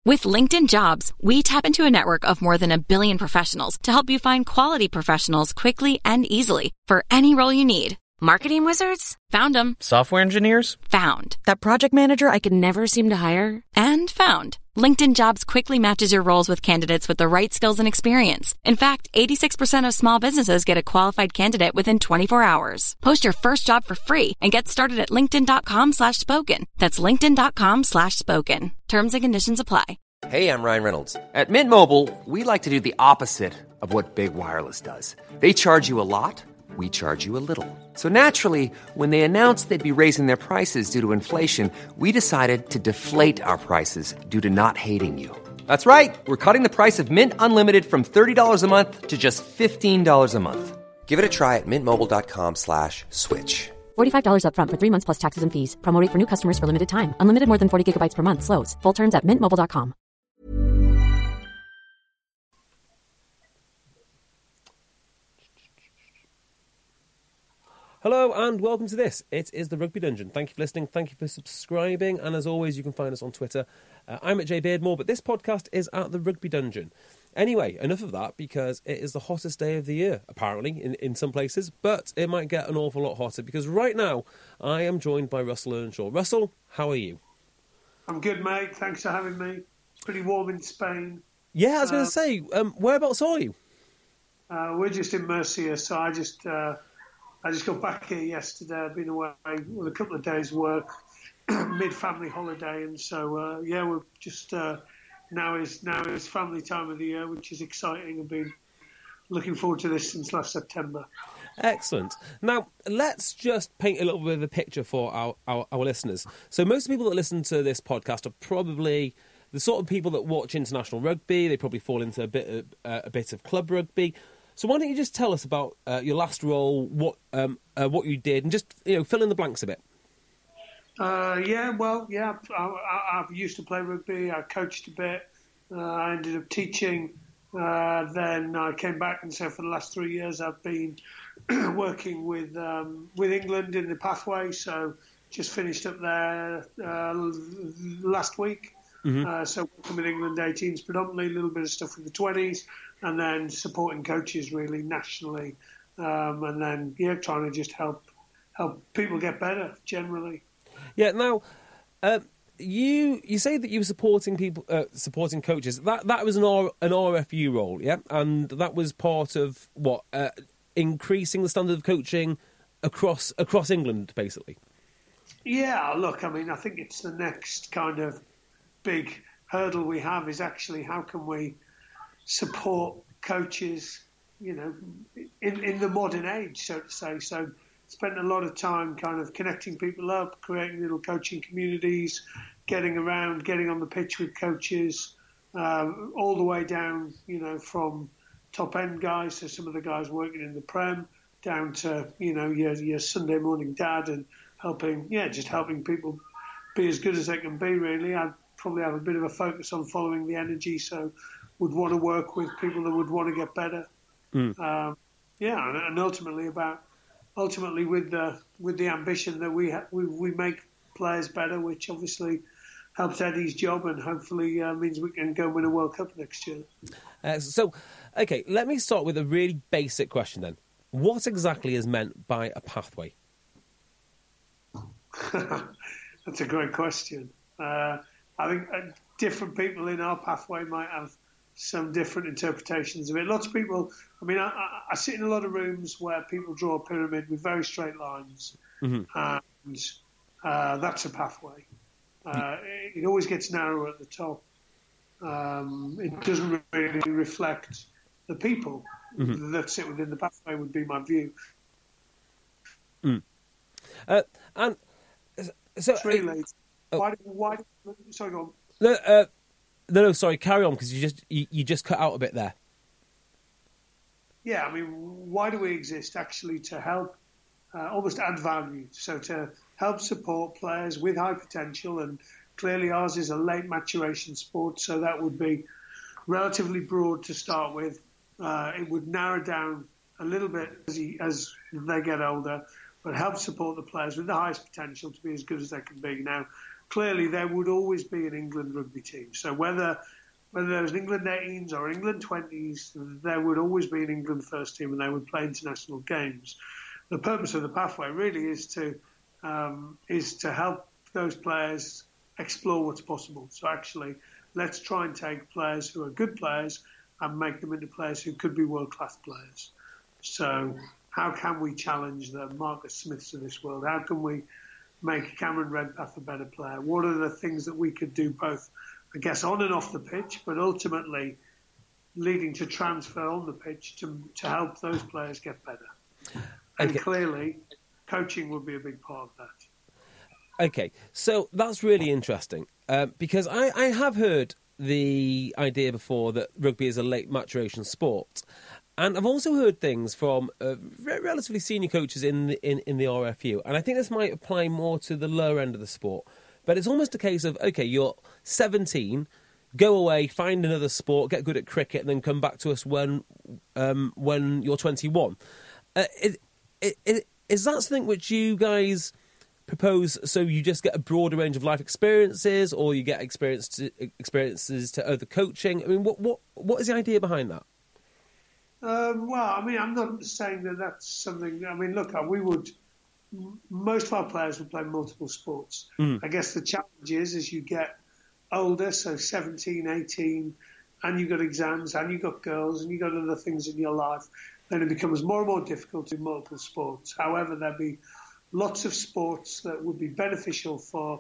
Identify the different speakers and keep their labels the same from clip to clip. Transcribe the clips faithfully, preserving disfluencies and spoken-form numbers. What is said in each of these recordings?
Speaker 1: With LinkedIn Jobs, we tap into a network of more than a billion professionals to help you find quality professionals quickly and easily for any role you need. Marketing wizards? Found them.
Speaker 2: Software engineers?
Speaker 1: Found. That project manager I could never seem to hire? And found. LinkedIn Jobs quickly matches your roles with candidates with the right skills and experience. In fact, eighty-six percent of small businesses get a qualified candidate within twenty-four hours. Post your first job for free and get started at linkedin.com slash spoken. That's linkedin.com slash spoken. Terms and conditions apply.
Speaker 3: Hey, I'm Ryan Reynolds. At Mint Mobile, we like to do the opposite of what Big Wireless does. They charge you a lot. We charge you a little. So naturally, when they announced they'd be raising their prices due to inflation, we decided to deflate our prices due to not hating you. That's right. We're cutting the price of Mint Unlimited from thirty dollars a month to just fifteen dollars a month. Give it a try at mintmobile.com slash switch.
Speaker 4: forty-five dollars up front for three months plus taxes and fees. Promo rate for new customers for limited time. Unlimited more than forty gigabytes per month. Slows full terms at mint mobile dot com.
Speaker 5: Hello and welcome to this. It is the Rugby Dungeon. Thank you for listening. Thank you for subscribing. And as always, you can find us on Twitter. Uh, I'm at J Beardmore, but this podcast is at the Rugby Dungeon. Anyway, enough of that because it is the hottest day of the year, apparently, in, in some places. But it might get an awful lot hotter because right now I am joined by Russell Earnshaw. Russell, how are you?
Speaker 6: I'm good, mate. Thanks for having me. It's pretty warm in Spain.
Speaker 5: Yeah, I was uh, going to say, um, whereabouts are you?
Speaker 6: Uh, we're just in Murcia, so I just... Uh, I just got back here yesterday. I've been away with a couple of days' work, mid-family holiday, and so uh, yeah, we're just uh, now is now is family time of the year, which is exciting. I've been looking forward to this since last September.
Speaker 5: Excellent. Now let's just paint a little bit of a picture for our, our, our listeners. So most of the people that listen to this podcast are probably the sort of people that watch international rugby. They probably fall into a bit of, uh, a bit of club rugby. So why don't you just tell us about uh, your last role, what um, uh, what you did, and just you know fill in the blanks a bit.
Speaker 6: Uh, yeah, well, yeah, I, I, I used to play rugby. I coached a bit. Uh, I ended up teaching. Uh, then I came back, and so for the last three years, I've been working with um, with England in the pathway. So just finished up there uh, last week. Mm-hmm. Uh, so working with England eighteens predominantly, a little bit of stuff with the twenties, and then supporting coaches really nationally, um, and then yeah, trying to just help help people get better generally.
Speaker 5: Yeah. Now, uh, you you say that you were supporting people, uh, supporting coaches. That that was an R, an R F U role, yeah, and that was part of what uh, increasing the standard of coaching across across England, basically.
Speaker 6: Yeah. Look, I mean, I think it's the next kind of big hurdle we have is actually how can we support coaches, you know, in, in the modern age, so to say. So spent a lot of time kind of connecting people up, creating little coaching communities, getting around, getting on the pitch with coaches, um, all the way down, you know, from top end guys, so some of the guys working in the Prem, down to, you know, your, your Sunday morning dad and helping, yeah, just helping people be as good as they can be, really. I probably have a bit of a focus on following the energy, so would want to work with people that would want to get better. Mm. Um, yeah, and, and ultimately about ultimately with the with the ambition that we ha- we we make players better, which obviously helps Eddie's job and hopefully uh, means we can go win a World Cup next year. Uh,
Speaker 5: so, okay, let me start with a really basic question then. What exactly is meant by a pathway?
Speaker 6: That's a great question. Uh, I think uh, different people in our pathway might have some different interpretations of it. Lots of people, I mean, I, I, I sit in a lot of rooms where people draw a pyramid with very straight lines, mm-hmm. and uh, that's a pathway. Uh, it, it always gets narrower at the top. Um, it doesn't really reflect the people mm-hmm. that sit within the pathway, would be my view.
Speaker 5: Mm. Uh, and so,
Speaker 6: it's really late.
Speaker 5: Oh.
Speaker 6: Why? Why? Sorry, go on.
Speaker 5: No, uh, no, no, sorry. Carry on, because you just you, you just cut out a bit there.
Speaker 6: Yeah, I mean, why do we exist? Actually, to help, uh, almost add value. So to help support players with high potential, and clearly ours is a late maturation sport, so that would be relatively broad to start with. Uh, it would narrow down a little bit as, he, as they get older, but help support the players with the highest potential to be as good as they can be. Now, clearly there would always be an England rugby team. So whether whether there was an England eighteens or England twenties, there would always be an England first team, and they would play international games. The purpose of the pathway really is to um, is to help those players explore what's possible. So actually, let's try and take players who are good players and make them into players who could be world-class players. So how can we challenge the Marcus Smiths of this world? How can we make Cameron Redpath a better player? What are the things that we could do both, I guess, on and off the pitch, but ultimately leading to transfer on the pitch to, to help those players get better? And okay. Clearly, coaching would be a big part of that.
Speaker 5: Okay, so that's really interesting uh, because I, I have heard the idea before that rugby is a late maturation sport. And I've also heard things from uh, relatively senior coaches in the, in, in the R F U. And I think this might apply more to the lower end of the sport. But it's almost a case of, OK, you're seventeen, go away, find another sport, get good at cricket, and then come back to us when um, when you're twenty-one. Uh, it, it, it, is that something which you guys propose, so you just get a broader range of life experiences, or you get experience to, experiences to other coaching? I mean, what what what is the idea behind that?
Speaker 6: Um, well, I mean, I'm not saying that that's something. I mean, look, we would. Most of our players would play multiple sports. Mm. I guess the challenge is as you get older, so seventeen, eighteen, and you've got exams, and you've got girls, and you've got other things in your life, then it becomes more and more difficult in multiple sports. However, there'll be lots of sports that would be beneficial for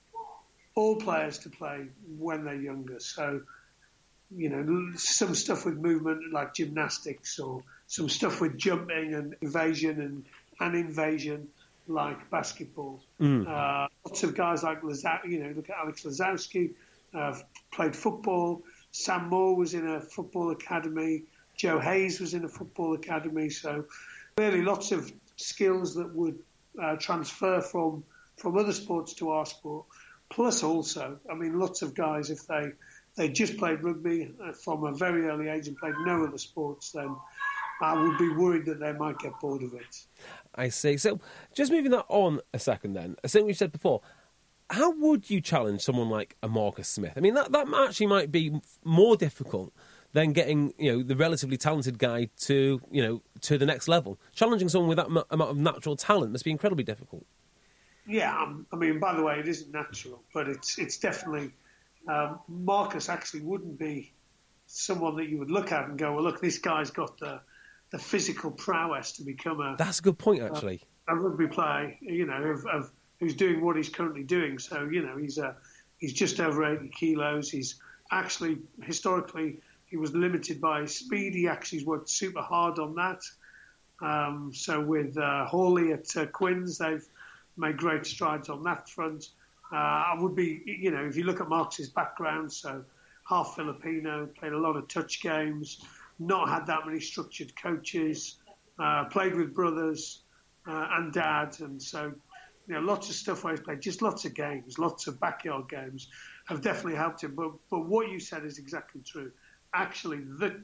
Speaker 6: all players to play when they're younger. So, you know, some stuff with movement like gymnastics, or some stuff with jumping and evasion and, and invasion like basketball. Mm. Uh, lots of guys like, Lazowski, you know, look at Alex Lazowski, uh, played football. Sam Moore was in a football academy. Joe Hayes was in a football academy. So really lots of skills that would uh, transfer from, from other sports to our sport. Plus also, I mean, lots of guys, if they they just played rugby from a very early age and played no other sports, then I would be worried that they might get bored of it.
Speaker 5: I see. So just moving that on a second then, I think we said before, how would you challenge someone like a Marcus Smith? I mean, that, that actually might be more difficult than getting, you know, the relatively talented guy to, you know, to the next level. Challenging someone with that m- amount of natural talent must be incredibly difficult.
Speaker 6: Yeah, um, I mean, by the way, it isn't natural, but it's it's definitely... Um, Marcus actually wouldn't be someone that you would look at and go, well, look, this guy's got the the physical prowess to become a...
Speaker 5: That's a good point, actually.
Speaker 6: A, a rugby player, you know, of, of who's doing what he's currently doing. So, you know, he's a, he's just over eighty kilos. He's actually, historically, he was limited by his speed. He actually's worked super hard on that. Um, so with uh, Hawley at uh, Quins, they've made great strides on that front. Uh, I would be, you know, if you look at Marcus's background, so half Filipino, played a lot of touch games, not had that many structured coaches, uh, played with brothers uh, and dad, and so, you know, lots of stuff where he's played, just lots of games, lots of backyard games have definitely helped him. But but what you said is exactly true. Actually, the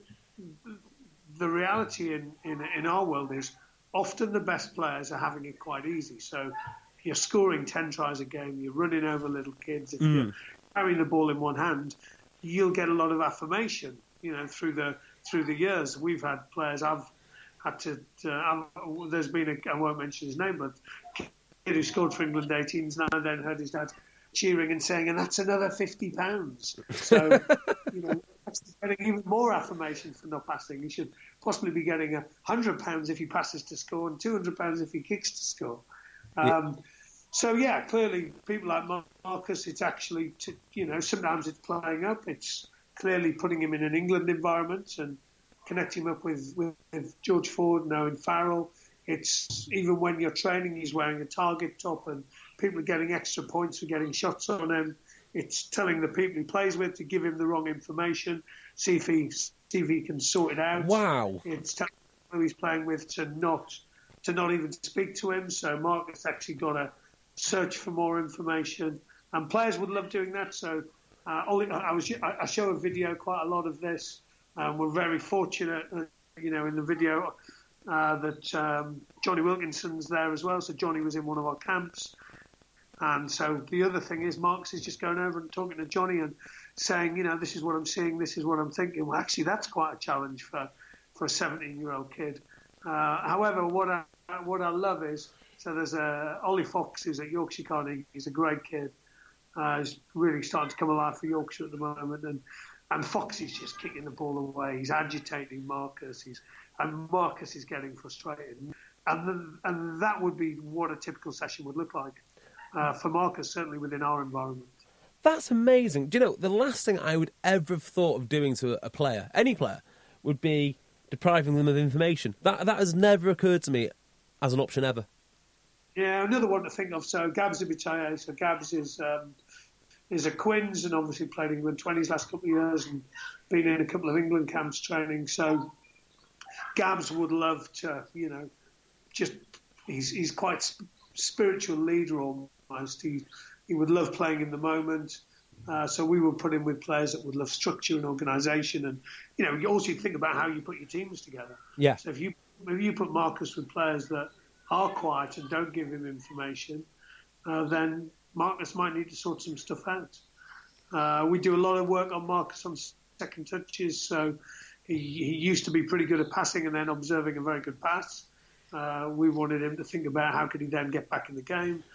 Speaker 6: the reality in, in, in our world is often the best players are having it quite easy. So you're scoring ten tries a game, you're running over little kids, if mm. you're carrying the ball in one hand, you'll get a lot of affirmation, you know, through the through the years. We've had players, I've had to, uh, there's been a, I won't mention his name, but a kid who scored for England eighteens now and then heard his dad cheering and saying, and that's another fifty pounds. So, you know, that's getting even more affirmation for not passing. He should possibly be getting a hundred pounds if he passes to score and two hundred pounds if he kicks to score. Um, yeah. So, yeah, clearly people like Marcus, it's actually, to, you know, sometimes it's playing up. It's clearly putting him in an England environment and connecting him up with, with, with George Ford and Owen Farrell. It's even when you're training, he's wearing a target top and people are getting extra points for getting shots on him. It's telling the people he plays with to give him the wrong information, see if he, see if he can sort it out.
Speaker 5: Wow.
Speaker 6: It's telling who he's playing with to not to not even speak to him. So Marcus actually got to search for more information, and players would love doing that. So uh, I was I show a video quite a lot of this. Um, we're very fortunate, uh, you know, in the video uh, that um, Johnny Wilkinson's there as well. So Johnny was in one of our camps. And so the other thing is Marcus is just going over and talking to Johnny and saying, you know, this is what I'm seeing, this is what I'm thinking. Well, actually, that's quite a challenge for, for a seventeen-year-old kid. Uh, however, what I what I love is, so there's a Ollie Fox who's at Yorkshire Carnegie. He's a great kid. Uh, he's really starting to come alive for Yorkshire at the moment. And, and Fox is just kicking the ball away. He's agitating Marcus. He's, and Marcus is getting frustrated. And, the, and that would be what a typical session would look like. Uh, for Marcus, certainly within our environment.
Speaker 5: That's amazing. Do you know, the last thing I would ever have thought of doing to a player, any player, would be depriving them of information. That that has never occurred to me as an option ever.
Speaker 6: Yeah, another one to think of. So Gabs Ibitaye. So Gabs is um, is a Quins and obviously played England twenties last couple of years and been in a couple of England camps training. So Gabs would love to, you know, just he's he's quite sp- spiritual leader almost. He, he would love playing in the moment. Uh, so we would put him with players that would love structure and organisation. And, you know, you also think about how you put your teams together.
Speaker 5: Yeah.
Speaker 6: So if you, if you put Marcus with players that are quiet and don't give him information, uh, then Marcus might need to sort some stuff out. Uh, we do a lot of work on Marcus on second touches. So he, he used to be pretty good at passing and then observing a very good pass. Uh, we wanted him to think about how could he then get back in the game.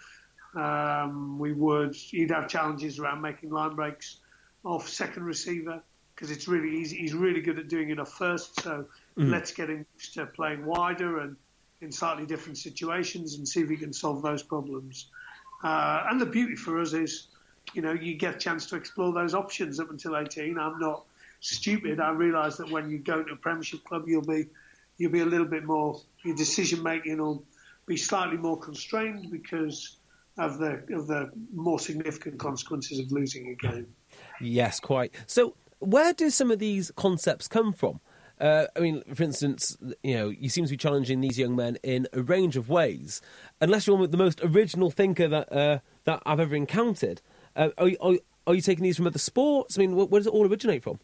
Speaker 6: Um, we would, he'd have challenges around making line breaks off second receiver because it's really easy. He's really good at doing it off first. So mm. let's get him used to playing wider and in slightly different situations and see if he can solve those problems. Uh, and the beauty for us is, you know, you get a chance to explore those options up until eighteen. I'm not stupid. I realise that when you go to a Premiership club, you'll be, you'll be a little bit more, your decision making will be slightly more constrained because of the of the more significant consequences of losing a game.
Speaker 5: Yes, quite. So where do some of these concepts come from? Uh, I mean, for instance, you know, you seem to be challenging these young men in a range of ways. Unless you're the most original thinker that uh, that I've ever encountered, uh, are, you, are, are you taking these from other sports? I mean, where, where does it all originate from?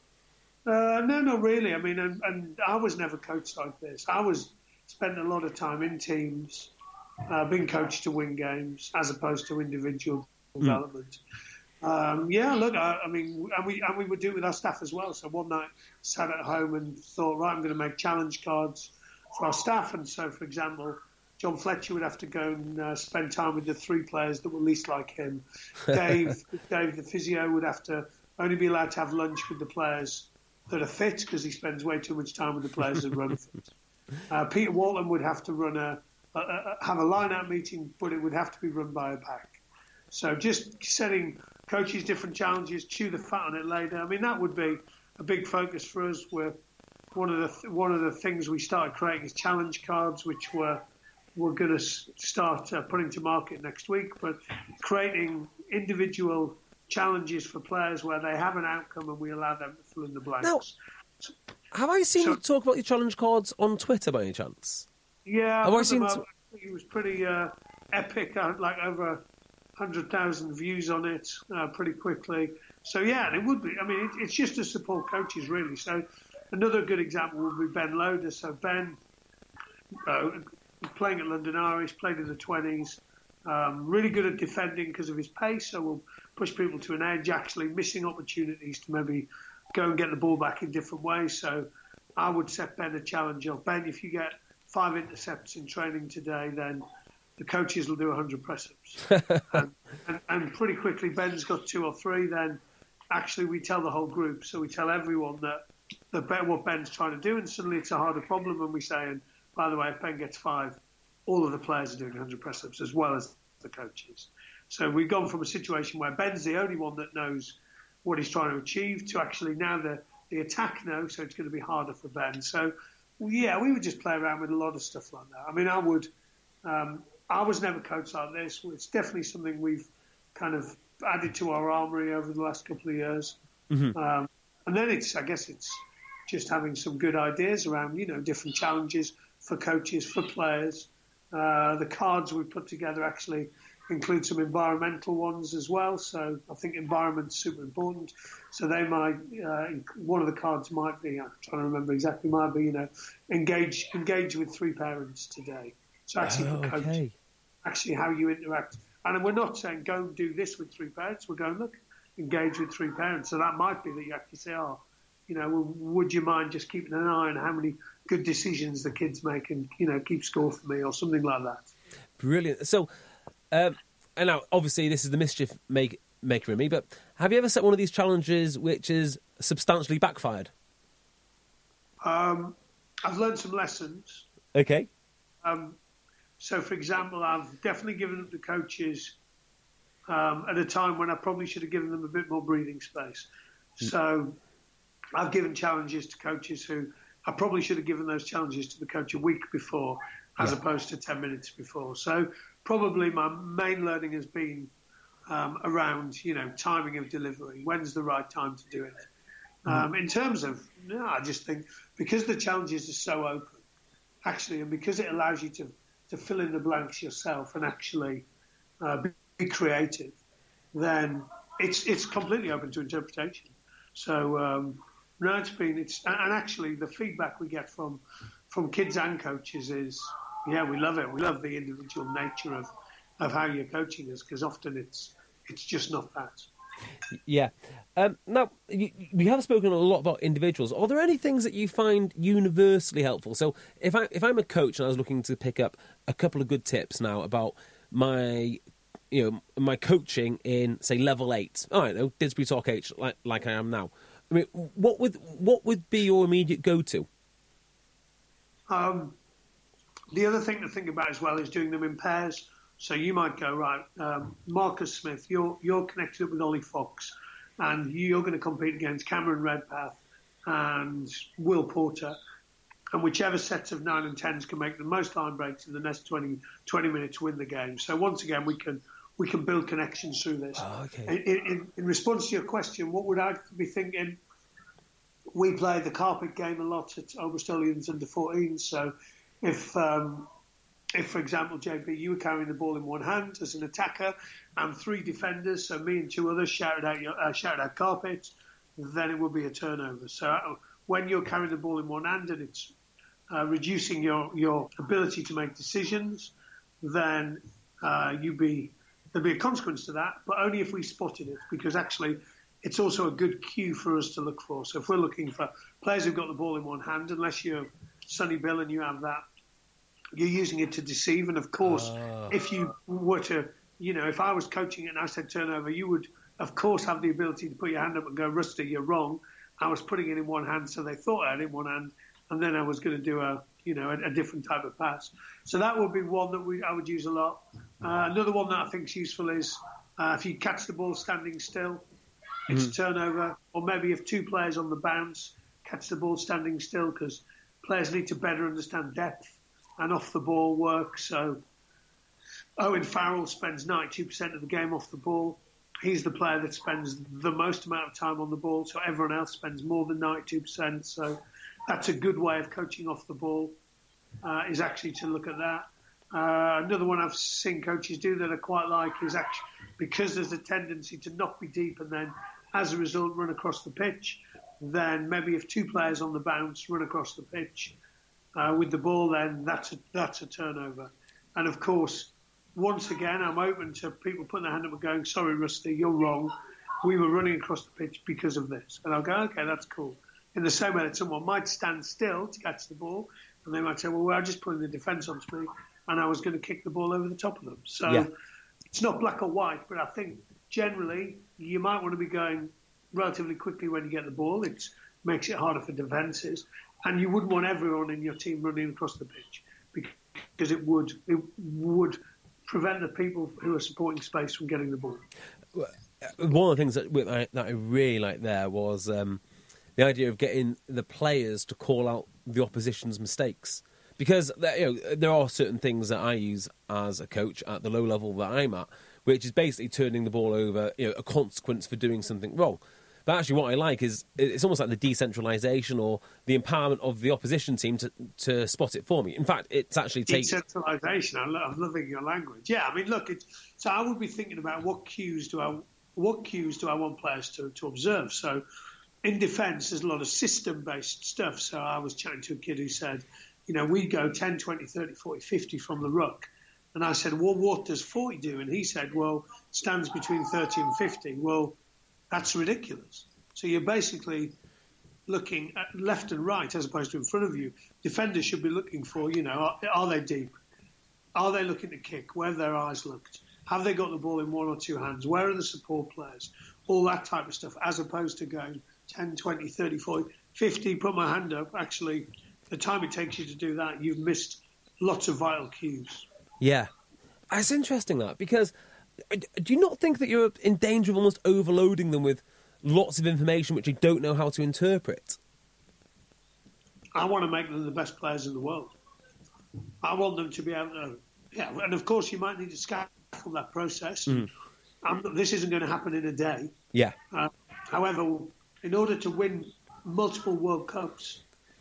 Speaker 6: Uh, no, not really. I mean, and, and I was never coached like this. I was spent a lot of time in teams. Uh, being coached to win games as opposed to individual mm. development. Um, yeah, look, I, I mean, and we and we would do it with our staff as well. So one night, sat at home and thought, right, I'm going to make challenge cards for our staff. And so, for example, John Fletcher would have to go and uh, spend time with the three players that were least like him. Dave, Dave, the physio, would have to only be allowed to have lunch with the players that are fit because he spends way too much time with the players that run fit. Uh, Peter Walton would have to run a Uh, have a line-out meeting, but it would have to be run by a pack. So just setting coaches different challenges, chew the fat on it later. I mean, that would be a big focus for us. Where one of the th- one of the things we started creating is challenge cards, which we're we're going to s- start uh, putting to market next week. But creating individual challenges for players where they have an outcome and we allow them to fill in the blanks.
Speaker 5: Now, have I seen so, you talk about your challenge cards on Twitter by any chance?
Speaker 6: Yeah,
Speaker 5: Have I seen
Speaker 6: t- it was pretty uh, epic. I had like over one hundred thousand views on it uh, pretty quickly. So, yeah, and it would be. I mean, it, it's just to support coaches, really. So another good example would be Ben Loader. So Ben, uh, playing at London Irish, played in the twenties, um, really good at defending because of his pace. So we'll push people to an edge, actually missing opportunities to maybe go and get the ball back in different ways. So I would set Ben a challenge of, Ben, if you get five intercepts in training today, then the coaches will do one hundred press-ups. and, and, and pretty quickly, Ben's got two or three, then actually we tell the whole group. So we tell everyone that, that Ben, what Ben's trying to do, and suddenly it's a harder problem. And we say, and by the way, if Ben gets five, all of the players are doing one hundred press-ups as well as the coaches. So we've gone from a situation where Ben's the only one that knows what he's trying to achieve to actually now the, the attack knows, so it's going to be harder for Ben. So yeah, we would just play around with a lot of stuff like that. I mean, I would, um, I was never coached like this. It's definitely something we've kind of added to our armoury over the last couple of years. Mm-hmm. Um, and then it's, I guess it's just having some good ideas around, you know, different challenges for coaches, for players. Uh, the cards we put together actually include some environmental ones as well. So I think environment's super important. So they might, uh, one of the cards might be, I'm trying to remember exactly, might be, you know, engage engage with three parents today. So actually
Speaker 5: oh,
Speaker 6: for coach,
Speaker 5: okay.
Speaker 6: actually how you interact And we're not saying go and do this with three parents. We're going, look, engage with three parents. So that might be that you actually say, oh, you know, well, would you mind just keeping an eye on how many good decisions the kids make and, you know, keep score for me or something like that.
Speaker 5: Brilliant. So, um, and now, obviously, this is the mischief make, maker in me, but have you ever set one of these challenges which is substantially backfired?
Speaker 6: Um, I've learned some lessons.
Speaker 5: Okay.
Speaker 6: Um, so, for example, I've definitely given up to coaches um, at a time when I probably should have given them a bit more breathing space. Mm. So I've given challenges to coaches who I probably should have given those challenges to the coach a week before as yeah. opposed to ten minutes before. So probably my main learning has been um, around, you know, timing of delivery. When's the right time to do it? Mm. Um, in terms of, no, I just think because the challenges are so open, actually, and because it allows you to, to fill in the blanks yourself and actually uh, be, be creative, then it's it's completely open to interpretation. So, um, no, it's been, it's, and actually the feedback we get from, from kids and coaches is, yeah, we love it. We love the individual nature of, of how you're coaching us, because often it's, it's just not that.
Speaker 5: Yeah. Um, now, you, we have spoken a lot about individuals. Are there any things that you find universally helpful? So if, I, if I'm a coach and I was looking to pick up a couple of good tips now about my, you know, my coaching in, say, level eight, I don't know, Didsbury Talk H, like, like I am now, I mean, what would what would be your immediate go-to?
Speaker 6: Um, the other thing to think about as well is doing them in pairs. So you might go, right, um, Marcus Smith, you're you're connected up with Ollie Fox, and you're going to compete against Cameron Redpath and Will Porter. And whichever sets of nine and tens can make the most line breaks in the next twenty, twenty minutes win the game. So once again, we can we can build connections through this.
Speaker 5: Oh, okay.
Speaker 6: in, in, in response to your question, what would I be thinking? We play the carpet game a lot at Oberstollians under fourteens. So if, um, if for example, J B, you were carrying the ball in one hand as an attacker and three defenders, so me and two others shouted out, your, uh, shouted out carpet, then it would be a turnover. So when you're carrying the ball in one hand and it's uh, reducing your, your ability to make decisions, then uh, you'd be... There'd be a consequence to that, but only if we spotted it, because actually it's also a good cue for us to look for. So if we're looking for players who've got the ball in one hand, unless you're Sonny Bill and you have that, you're using it to deceive. And of course, uh. if you were to, you know, if I was coaching it and I said turnover, you would, of course, have the ability to put your hand up and go, Rusty, you're wrong. I was putting it in one hand, so they thought I had it in one hand, and then I was going to do a, you know, a, a different type of pass. So that would be one that we I would use a lot. Uh, another one that I think is useful is uh, if you catch the ball standing still, it's mm. a turnover. Or maybe if two players on the bounce catch the ball standing still, because players need to better understand depth and off the ball work. So Owen Farrell spends ninety-two percent of the game off the ball. He's the player that spends the most amount of time on the ball, so everyone else spends more than ninety-two percent. So that's a good way of coaching off the ball, uh, is actually to look at that. Uh, another one I've seen coaches do that I quite like is actually, because there's a tendency to not be deep and then as a result run across the pitch, then maybe if two players on the bounce run across the pitch uh, with the ball, then that's a, that's a turnover. And of course, once again, I'm open to people putting their hand up and going, sorry, Rusty, you're wrong. We were running across the pitch because of this. And I'll go, okay, that's cool. In the same way that someone might stand still to catch the ball, and they might say, well, we're just putting the defence onto me, and I was going to kick the ball over the top of them. So yeah. It's not black or white, but I think generally you might want to be going relatively quickly when you get the ball. It makes it harder for defences. And you wouldn't want everyone in your team running across the pitch because it would it would prevent the people who are supporting space from getting the ball.
Speaker 5: One of the things that, that I really liked there was um, the idea of getting the players to call out the opposition's mistakes. Because you know, there are certain things that I use as a coach at the low level that I'm at, which is basically turning the ball over, you know, a consequence for doing something wrong. But actually what I like is it's almost like the decentralisation or the empowerment of the opposition team to, to spot it for me. In fact, it's actually taking...
Speaker 6: Decentralisation, I love, I'm loving your language. Yeah, I mean, look, it's, so I would be thinking about what cues do I what cues do I want players to, to observe. So in defence, there's a lot of system-based stuff. So I was chatting to a kid who said, you know, we go ten, twenty, thirty, forty, fifty from the ruck. And I said, well, what does forty do? And he said, well, it stands between thirty and fifty. Well, that's ridiculous. So you're basically looking at left and right as opposed to in front of you. Defenders should be looking for, you know, are, are they deep? Are they looking to kick? Where have their eyes looked? Have they got the ball in one or two hands? Where are the support players? All that type of stuff, as opposed to going ten, twenty, thirty, forty, fifty, put my hand up. Actually, the time it takes you to do that, you've missed lots of vital cues.
Speaker 5: Yeah. It's interesting, that, because do you not think that you're in danger of almost overloading them with lots of information which you don't know how to interpret?
Speaker 6: I want to make them the best players in the world. I want them to be able to... Yeah, and of course you might need to scaffold that process. Mm. Um, this isn't going to happen in a day.
Speaker 5: Yeah.
Speaker 6: Uh, however, in order to win multiple World Cups,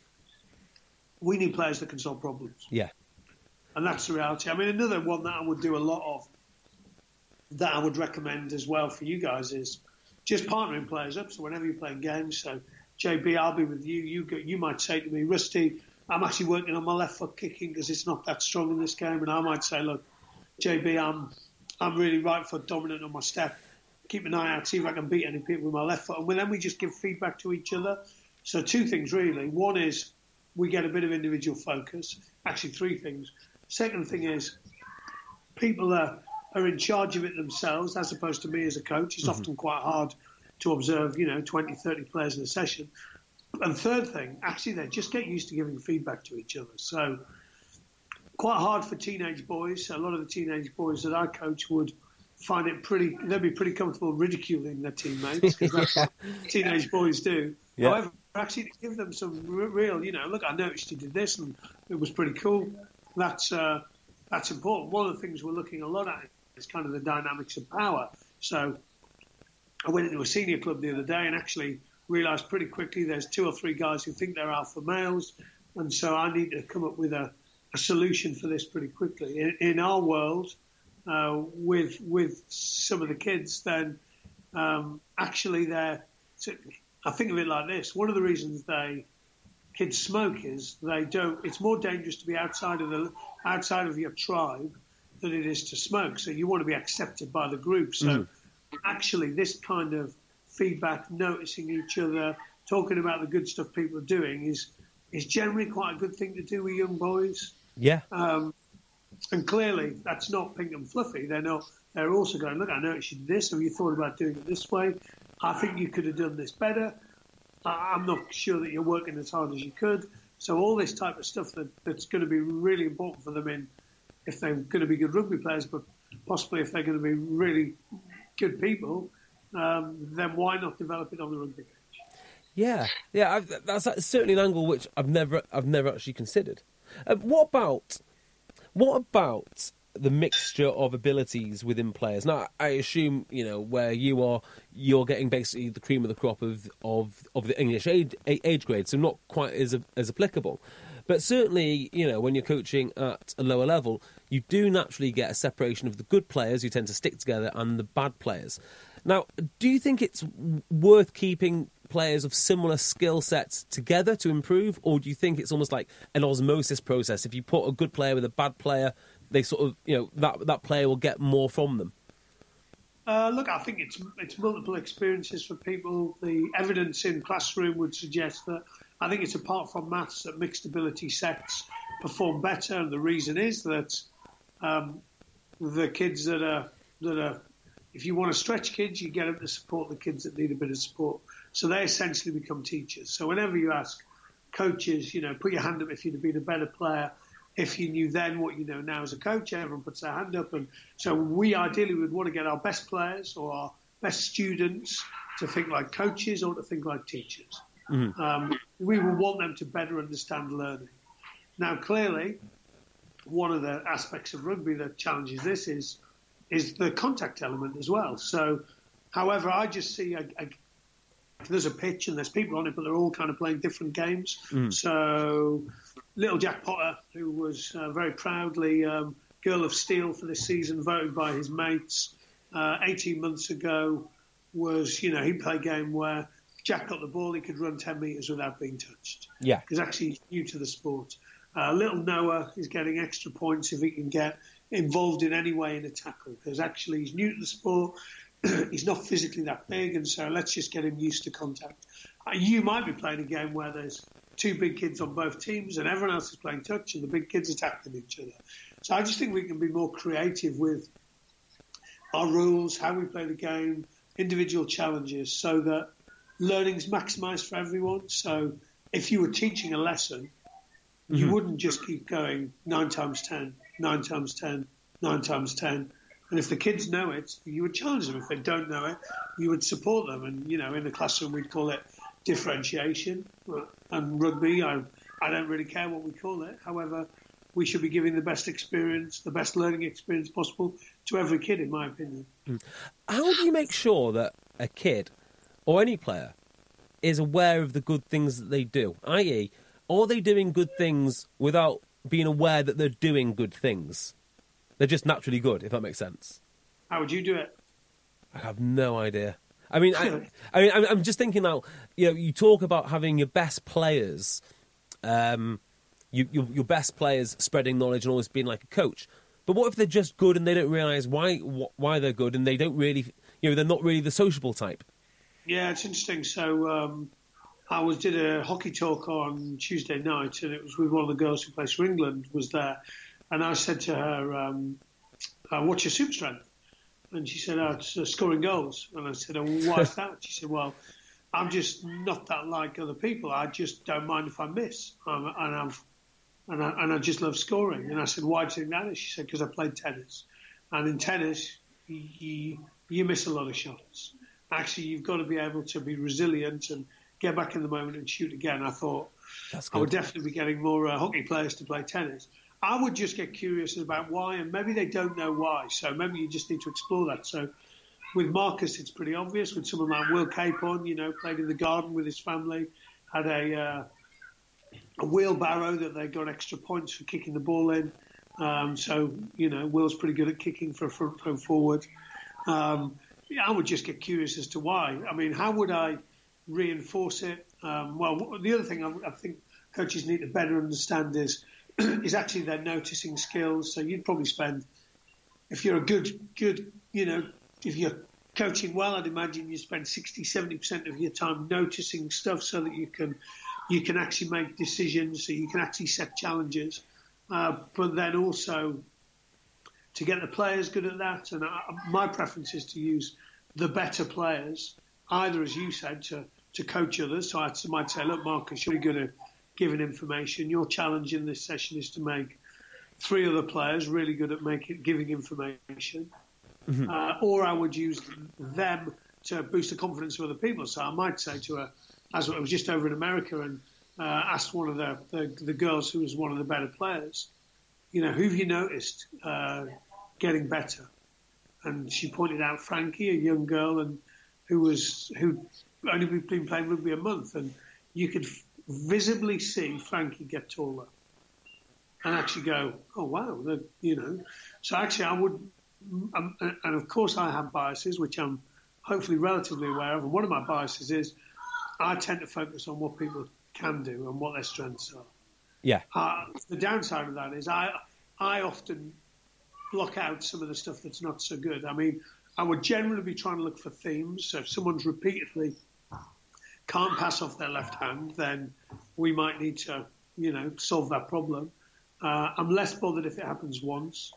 Speaker 6: we need players that can solve problems.
Speaker 5: Yeah.
Speaker 6: And that's the reality. I mean, another one that I would do a lot of, that I would recommend as well for you guys, is just partnering players up. So whenever you're playing games, so J B, I'll be with you. You go, you might say to me, Rusty, I'm actually working on my left foot kicking because it's not that strong in this game. And I might say, look, J B, I'm I'm really right foot dominant on my step. Keep an eye out, see if I can beat any people with my left foot. And then we just give feedback to each other. So two things really. One is we get a bit of individual focus. Actually, three things. Second thing is people are, are in charge of it themselves as opposed to me as a coach. It's mm-hmm. often quite hard to observe, you know, twenty, thirty players in a session. And third thing, actually, they just get used to giving feedback to each other. So quite hard for teenage boys. A lot of the teenage boys that I coach would find it pretty, they'd be pretty comfortable ridiculing their teammates because that's what teenage boys do. Yeah. However, actually to give them some real, you know, look, I noticed you did this and it was pretty cool. That's uh, that's important. One of the things we're looking a lot at is kind of the dynamics of power. So I went into a senior club the other day and actually realised pretty quickly there's two or three guys who think they're alpha males, and so I need to come up with a, a solution for this pretty quickly. In, in our world, uh, with with some of the kids, then um, actually they're. I think of it like this: one of the reasons they kids smoke is they don't. It's more dangerous to be outside of the outside of your tribe than it is to smoke. So you want to be accepted by the group. So mm. actually, this kind of feedback, noticing each other, talking about the good stuff people are doing is is generally quite a good thing to do with young boys.
Speaker 5: Yeah.
Speaker 6: Um, and clearly, that's not pink and fluffy. They're not. They're also going, look, I noticed you did this. Have you thought about doing it this way? I think you could have done this better. I'm not sure that you're working as hard as you could. So all this type of stuff that, that's going to be really important for them in if they're going to be good rugby players, but possibly if they're going to be really good people, um, then why not develop it on the rugby pitch?
Speaker 5: Yeah, yeah, I've, that's, that's certainly an angle which I've never, I've never actually considered. Uh, what about, what about the mixture of abilities within players? Now, I assume, you know, where you are, you're getting basically the cream of the crop of of, of the English age, age grade, so not quite as as applicable. But certainly, you know, when you're coaching at a lower level, you do naturally get a separation of the good players who tend to stick together and the bad players. Now, do you think it's worth keeping players of similar skill sets together to improve, or do you think it's almost like an osmosis process? If you put a good player with a bad player, they sort of, you know, that that player will get more from them?
Speaker 6: Uh, look, I think it's it's multiple experiences for people. The evidence in classroom would suggest that. I think it's apart from maths that mixed ability sets perform better, and the reason is that um, the kids that are that are, if you want to stretch kids, you get them to support the kids that need a bit of support. So they essentially become teachers. So whenever you ask coaches, you know, put your hand up if you'd have been a better player. If you knew then what you know now as a coach, everyone puts their hand up. And so we ideally would want to get our best players or our best students to think like coaches or to think like teachers. Mm-hmm. Um, we would want them to better understand learning. Now, clearly, one of the aspects of rugby that challenges this is is the contact element as well. So, however, I just see a, a, there's a pitch and there's people on it, but they're all kind of playing different games. Mm. So, little Jack Potter, who was uh, very proudly um, Girl of Steel for this season, voted by his mates uh, eighteen months ago, was, you know, he played a game where Jack got the ball, he could run ten metres without being touched.
Speaker 5: Yeah.
Speaker 6: Because actually he's new to the sport. Uh, little Noah is getting extra points if he can get involved in any way in a tackle, because actually he's new to the sport, he's not physically that big, and so let's just get him used to contact. Uh, you might be playing a game where there's two big kids on both teams and everyone else is playing touch and the big kids are tackling each other. So I just think we can be more creative with our rules, how we play the game, individual challenges, so that learning's maximised for everyone. So if you were teaching a lesson, mm-hmm. you wouldn't just keep going nine times ten, nine times ten, nine times ten. And if the kids know it, you would challenge them. If they don't know it, you would support them. And, you know, in the classroom, we'd call it differentiation. And rugby, I, I don't really care what we call it. However, we should be giving the best experience, the best learning experience possible to every kid, in my opinion.
Speaker 5: How do you make sure that a kid or any player is aware of the good things that they do? that is, are they doing good things without being aware that they're doing good things? They're just naturally good, if that makes sense.
Speaker 6: How would you do it?
Speaker 5: I have no idea. I mean, I, I mean, I'm, I'm just thinking now. You know, you talk about having your best players, um, you, your, your best players spreading knowledge and always being like a coach. But what if they're just good and they don't realise why why they're good, and they don't really, you know, they're not really the sociable type?
Speaker 6: Yeah, it's interesting. So um, I was did a hockey talk on Tuesday night, and it was with one of the girls who plays for England was there. And I said to her, um, uh, what's your super strength? And she said, oh, it's uh, scoring goals. And I said, oh, why is that? She said, well, I'm just not that like other people. I just don't mind if I miss. Um, and, I've, and, I, and I just love scoring. And I said, why do you think that is? She said, because I played tennis. And in tennis, you, you miss a lot of shots. Actually, you've got to be able to be resilient and get back in the moment and shoot again. I thought I would definitely be getting more uh, hockey players to play tennis. I would just get curious about why, and maybe they don't know why. So maybe you just need to explore that. So with Marcus, it's pretty obvious. With someone like Will Capon, you know, played in the garden with his family, had a uh, a wheelbarrow that they got extra points for kicking the ball in. Um, so, you know, Will's pretty good at kicking for front and forward. Um, yeah, I would just get curious as to why. I mean, how would I reinforce it? Um, well, the other thing I, I think coaches need to better understand is is actually their noticing skills. So you'd probably spend, if you're a good, good, you know, if you're coaching well, I'd imagine you spend sixty, seventy percent of your time noticing stuff so that you can, you can actually make decisions, so you can actually set challenges. Uh, but then also to get the players good at that. And I, my preference is to use the better players, either, as you said, to, to coach others. So I might say, look, Marcus, you're good at giving information. Your challenge in this session is to make three other players really good at making giving information. Mm-hmm. Uh, or I would use them to boost the confidence of other people. So I might say to her, as I was just over in America and uh, asked one of the, the, the girls who was one of the better players, you know, who have you noticed uh, getting better? And she pointed out Frankie, a young girl, and who was who only been playing rugby a month, and you could visibly see Frankie get taller and actually go, oh, wow, you know. So actually I would, um, and of course I have biases, which I'm hopefully relatively aware of. And one of my biases is I tend to focus on what people can do and what their strengths are.
Speaker 5: Yeah.
Speaker 6: Uh, the downside of that is I, I often block out some of the stuff that's not so good. I mean, I would generally be trying to look for themes. So if someone's repeatedly can't pass off their left hand, then we might need to, you know, solve that problem. Uh, I'm less bothered if it happens once.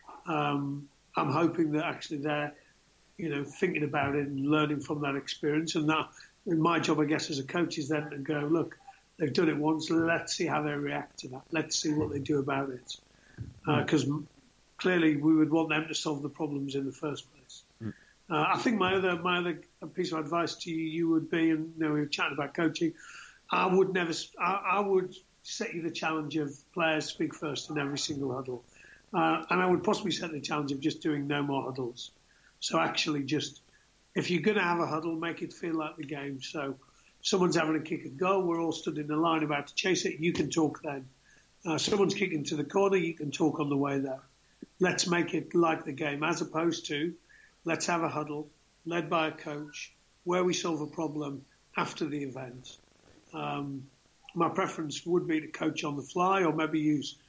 Speaker 6: Um, I'm hoping that actually they're, you know, thinking about it and learning from that experience. And that, and my job, I guess, as a coach is then to go, look, they've done it once. Let's see how they react to that. Let's see what they do about it. Because uh, clearly we would want them to solve the problems in the first place. Mm. Uh, I think my other my other piece of advice to you, you would be, and you know, we were chatting about coaching, I would never, I, I would set you the challenge of players speak first in every single huddle. Uh, and I would possibly set the challenge of just doing no more huddles. So actually just, if you're going to have a huddle, make it feel like the game. So someone's having a kick at goal, we're all stood in the line about to chase it, you can talk then. Uh, someone's kicking to the corner, you can talk on the way there. Let's make it like the game, as opposed to let's have a huddle led by a coach where we solve a problem after the event. Um, my preference would be to coach on the fly or maybe use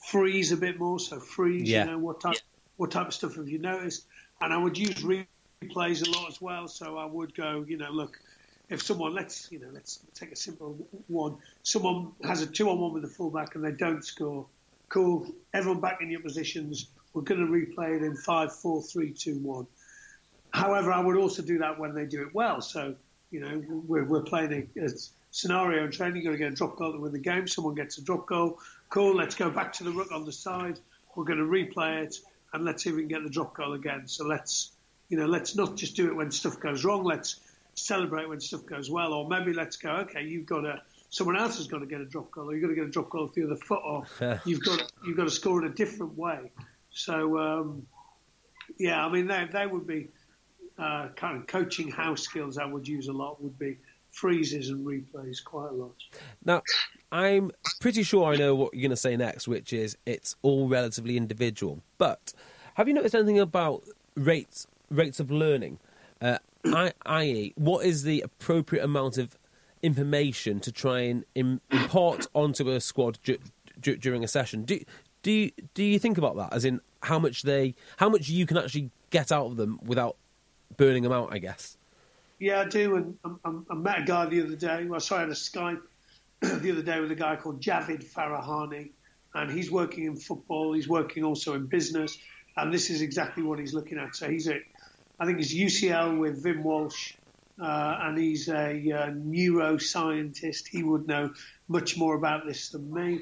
Speaker 6: freeze a bit more. So freeze,
Speaker 5: yeah.
Speaker 6: you know, what type, what type of stuff have you noticed? And I would use replays a lot as well. So I would go, you know, look, if someone, let's, you know, let's take a simple one. Someone has a two-on-one with the fullback and they don't score. Cool. Everyone back in your positions. We're going to replay it in five, four, three, two, one. However, I would also do that when they do it well. So, you know, we're, we're playing a, a scenario in training. You've got to get a drop goal to win the game. Someone gets a drop goal. Cool. Let's go back to the ruck on the side. We're going to replay it and let's see if we can get the drop goal again. So let's, you know, let's not just do it when stuff goes wrong. Let's celebrate when stuff goes well. Or maybe let's go, okay, you've got to, someone else has got to get a drop goal, or you've got to get a drop goal with the other foot, or you've got to, you've got to score in a different way. So, um, yeah, I mean, they, they would be uh, kind of coaching house skills I would use a lot, would be freezes and replays quite a lot.
Speaker 5: Now, I'm pretty sure I know what you're going to say next, which is it's all relatively individual. But have you noticed anything about rates rates of learning? Uh, I, that is, what is the appropriate amount of information to try and im- impart onto a squad ju- ju- during a session? Do do you, do you think about that? As in, how much they, how much you can actually get out of them without burning them out? I guess.
Speaker 6: Yeah, I do. And I, I met a guy the other day. Well, sorry, I had a Skype the other day with a guy called Javid Farahani, and he's working in football. He's working also in business, and this is exactly what he's looking at. So he's at, I think he's U C L with Vim Walsh, uh, and he's a uh, neuroscientist. He would know much more about this than me.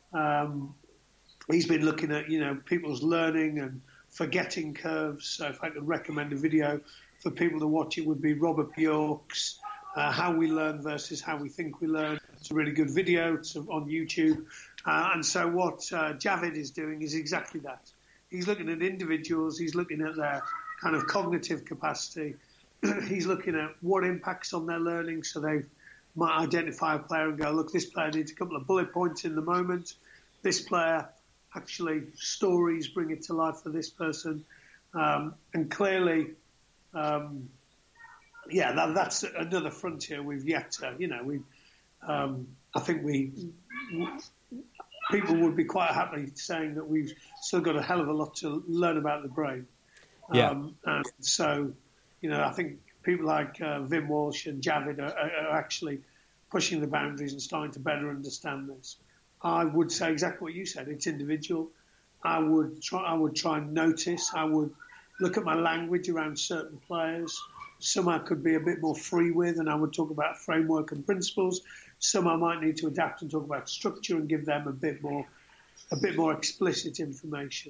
Speaker 6: Um, he's been looking at, you know, people's learning and forgetting curves. So if I could recommend a video for people to watch, it would be Robert Bjork's uh, How We Learn versus How We Think We Learn. It's a really good video. It's on YouTube. Uh, and so what uh, Javid is doing is exactly that. He's looking at individuals. He's looking at their kind of cognitive capacity. He's looking at what impacts on their learning. So they might identify a player and go, look, this player needs a couple of bullet points in the moment. This player, actually, stories bring it to life for this person. Um, and clearly, um, yeah, that, that's another frontier we've yet to, you know, we, um, I think we, people would be quite happy saying that we've still got a hell of a lot to learn about the brain.
Speaker 5: Yeah.
Speaker 6: Um, and so, you know, I think people like uh, Vim Walsh and Javid are, are actually pushing the boundaries and starting to better understand this. I would say exactly what you said. It's individual. I would try. I would try and notice. I would look at my language around certain players. Some I could be a bit more free with, and I would talk about framework and principles. Some I might need to adapt and talk about structure and give them a bit more, a bit more explicit information.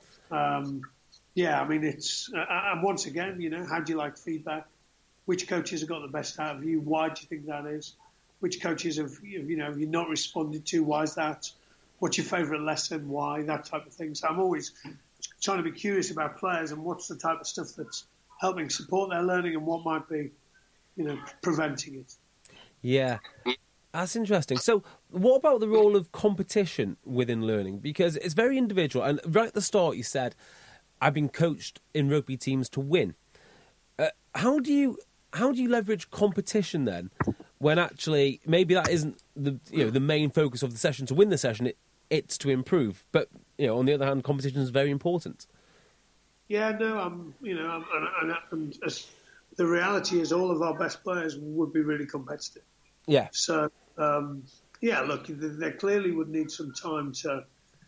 Speaker 6: Um, yeah, I mean, it's. Uh, and once again, you know, how do you like feedback? Which coaches have got the best out of you? Why do you think that is? Which coaches have you know have you not responded to? Why is that? What's your favourite lesson? Why? That type of thing. So I'm always trying to be curious about players and what's the type of stuff that's helping support their learning and what might be, you know, preventing it.
Speaker 5: Yeah, that's interesting. So what about the role of competition within learning? Because it's very individual. And right at the start you said, I've been coached in rugby teams to win. Uh, how do you how do you leverage competition then? When actually, maybe that isn't the you know the main focus of the session to win the session. It, it's to improve. But you know, on the other hand, competition is very important.
Speaker 6: Yeah, no, I'm you know, I'm, and, and, and as the reality is, all of our best players would be really competitive.
Speaker 5: Yeah.
Speaker 6: So um, yeah, look, they, they clearly would need some time to,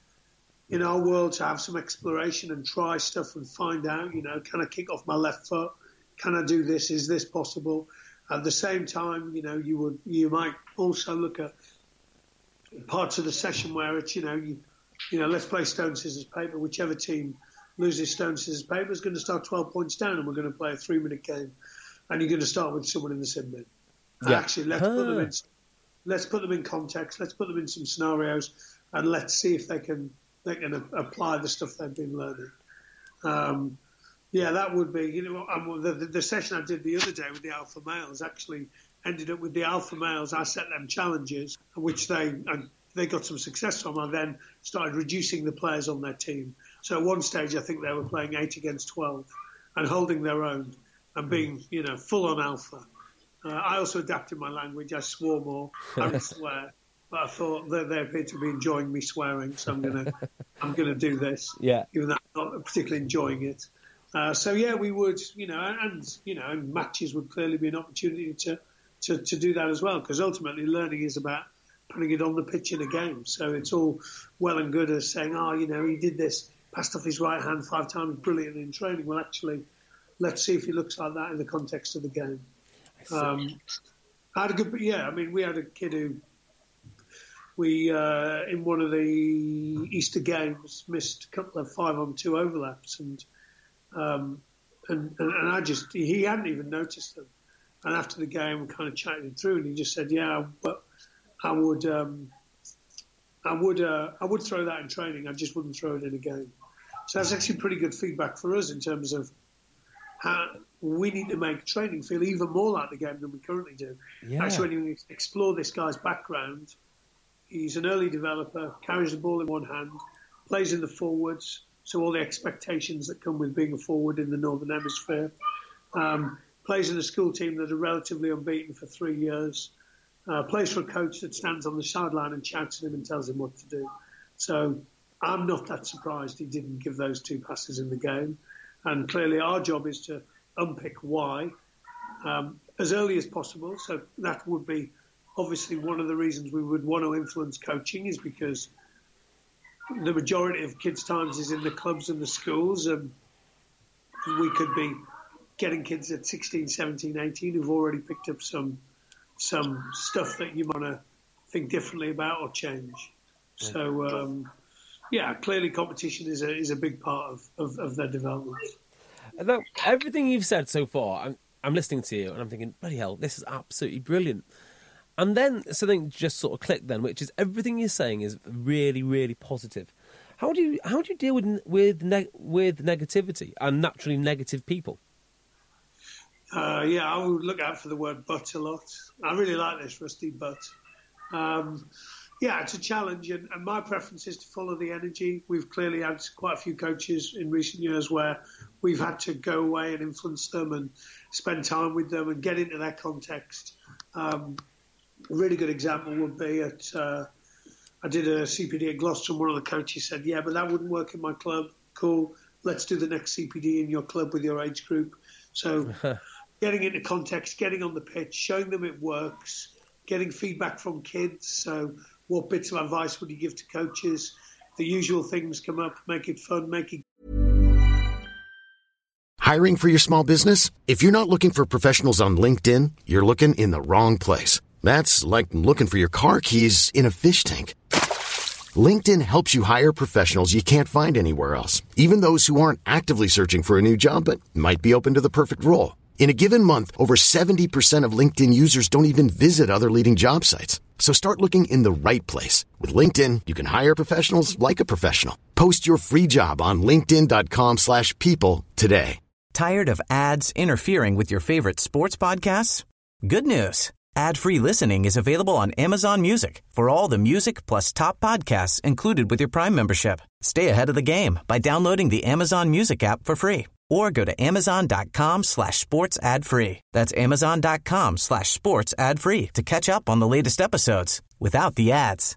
Speaker 6: in our world, to have some exploration and try stuff and find out. You know, can I kick off my left foot? Can I do this? Is this possible? At the same time, you know, you would you might also look at parts of the session where it's, you know, you, you know, let's play stone, scissors, paper. Whichever team loses stone, scissors, paper is going to start twelve points down, and we're going to play a three-minute game, and you're going to start with someone in the sin bin. Yeah. Actually, let's huh. put them in. Let's put them in context. Let's put them in some scenarios, and let's see if they can they can a- apply the stuff they've been learning. Um, Yeah, that would be, you know, um, the, the session I did the other day with the alpha males actually ended up with the alpha males. I set them challenges, which they and they got some success from. I then started reducing the players on their team. So at one stage, I think they were playing eight against twelve and holding their own and being, you know, full on alpha. Uh, I also adapted my language. I swore more. I would swear. but I thought that they appeared to be enjoying me swearing, so I'm gonna I'm gonna do this,
Speaker 5: yeah.
Speaker 6: even though I'm not particularly enjoying it. Uh, so yeah, we would, you know, and, and you know, and matches would clearly be an opportunity to to, to do that as well, because ultimately learning is about putting it on the pitch in a game. So it's all well and good as saying, oh, you know, he did this, passed off his right hand five times brilliantly in training. Well, actually, let's see if he looks like that in the context of the game. Um, I had a good, yeah, I mean, we had a kid who, we, uh, in one of the Easter games, missed a couple of five-on-two overlaps, and, um, and, and, and I just, he hadn't even noticed them. And after the game, we kind of chatted him through, and he just said, yeah, but I would, um, I would, uh, I would throw that in training. I just wouldn't throw it in a game. So that's actually pretty good feedback for us in terms of how we need to make training feel even more like the game than we currently do.
Speaker 5: Yeah.
Speaker 6: Actually, when you explore this guy's background, he's an early developer, carries the ball in one hand, plays in the forwards, so all the expectations that come with being a forward in the Northern Hemisphere, um, plays in a school team that are relatively unbeaten for three years, uh, plays for a coach that stands on the sideline and shouts at him and tells him what to do. So I'm not that surprised he didn't give those two passes in the game. And clearly our job is to unpick why um, as early as possible. So that would be obviously one of the reasons we would want to influence coaching, is because the majority of kids' times is in the clubs and the schools. And we could be getting kids at sixteen, seventeen, eighteen who've already picked up some some stuff that you want to think differently about or change. So, um, yeah, clearly competition is a is a big part of, of, of their development.
Speaker 5: Now, everything you've said so far, I'm, I'm listening to you and I'm thinking, bloody hell, this is absolutely brilliant. And then something just sort of clicked then, which is everything you're saying is really, really positive. How do you how do you deal with with neg- with negativity and naturally negative people?
Speaker 6: Uh, yeah, I would look out for the word "but" a lot. I really like this, Rusty, but um, yeah, it's a challenge, and, and my preference is to follow the energy. We've clearly had quite a few coaches in recent years where we've had to go away and influence them and spend time with them and get into their context. Um, a really good example would be at uh, I did a C P D at Gloucester, and one of the coaches said, yeah, but that wouldn't work in my club. Cool, let's do the next C P D in your club with your age group. So getting into context, getting on the pitch, showing them it works, getting feedback from kids. So what bits of advice would you give to coaches? The usual things come up, make it fun, make it...
Speaker 2: Hiring for your small business? If you're not looking for professionals on LinkedIn, you're looking in the wrong place. That's like looking for your car keys in a fish tank. LinkedIn helps you hire professionals you can't find anywhere else, even those who aren't actively searching for a new job but might be open to the perfect role. In a given month, over seventy percent of LinkedIn users don't even visit other leading job sites. So start looking in the right place. With LinkedIn, you can hire professionals like a professional. Post your free job on linkedin.com slash people today.
Speaker 7: Tired of ads interfering with your favorite sports podcasts? Good news. Ad-free listening is available on Amazon Music for all the music plus top podcasts included with your Prime membership. Stay ahead of the game by downloading the Amazon Music app for free or go to amazon.com slash sports ad free. That's amazon.com slash sports ad free to catch up on the latest episodes without the ads.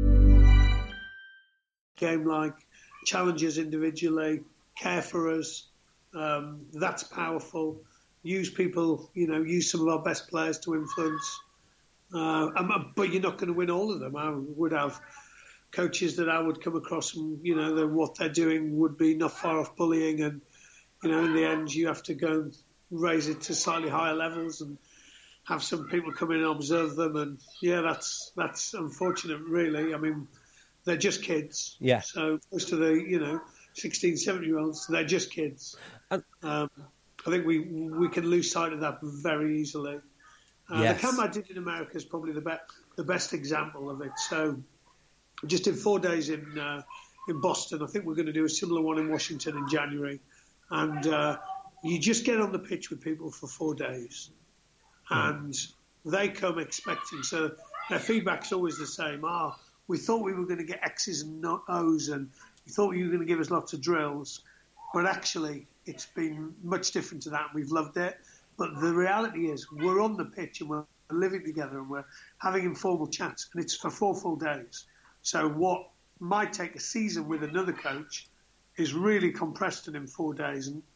Speaker 6: Game like challenges individually, care for us. Um, that's powerful. Use people, you know, use some of our best players to influence. Uh, um, but you're not going to win all of them. I would have coaches that I would come across and, you know, that what they're doing would be not far off bullying. And, you know, in the end, you have to go and raise it to slightly higher levels and have some people come in and observe them. And, yeah, that's that's unfortunate, really. I mean, they're just kids.
Speaker 5: Yeah.
Speaker 6: So most of the, you know, sixteen, seventeen-year-olds, they're just kids. Um, I think we we can lose sight of that very easily. Uh,
Speaker 5: yes.
Speaker 6: The camp I did in America is probably the, be- the best example of it. So just did four days in uh, in Boston. I think we're going to do a similar one in Washington in January. And uh, you just get on the pitch with people for four days. And mm. they come expecting. So their feedback's always the same. Ah, oh, we thought we were going to get X's and O's and we thought you were going to give us lots of drills. But actually, it's been much different to that. We've loved it. But the reality is we're on the pitch and we're living together and we're having informal chats, and it's for four full days. So what might take a season with another coach is really compressed in four days. And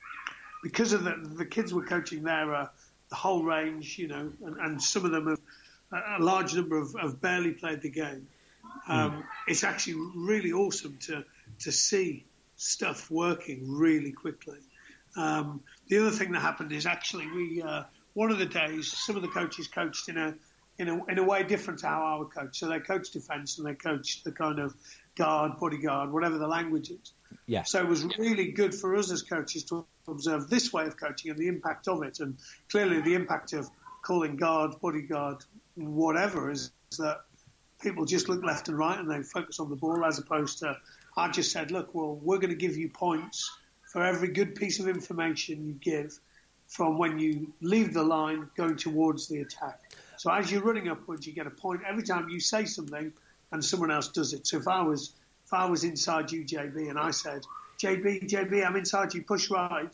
Speaker 6: because of the, the kids we're coaching there are the whole range, you know, and, and some of them have, a large number have, have barely played the game. Um, mm. It's actually really awesome to to see stuff working really quickly. Um, the other thing that happened is actually we uh, one of the days some of the coaches coached in a in a in a way different to how I would coach. So they coached defence and they coached the kind of guard, bodyguard, whatever the language is.
Speaker 5: Yeah.
Speaker 6: So it was really good for us as coaches to observe this way of coaching and the impact of it. And clearly the impact of calling guard, bodyguard, whatever is, is that people just look left and right and they focus on the ball, as opposed to I just said, look, well, we're going to give you points for every good piece of information you give from when you leave the line going towards the attack. So as you're running upwards, you get a point every time you say something and someone else does it. So if I was if I was inside you, J B, and I said, J B, J B, I'm inside you, push right,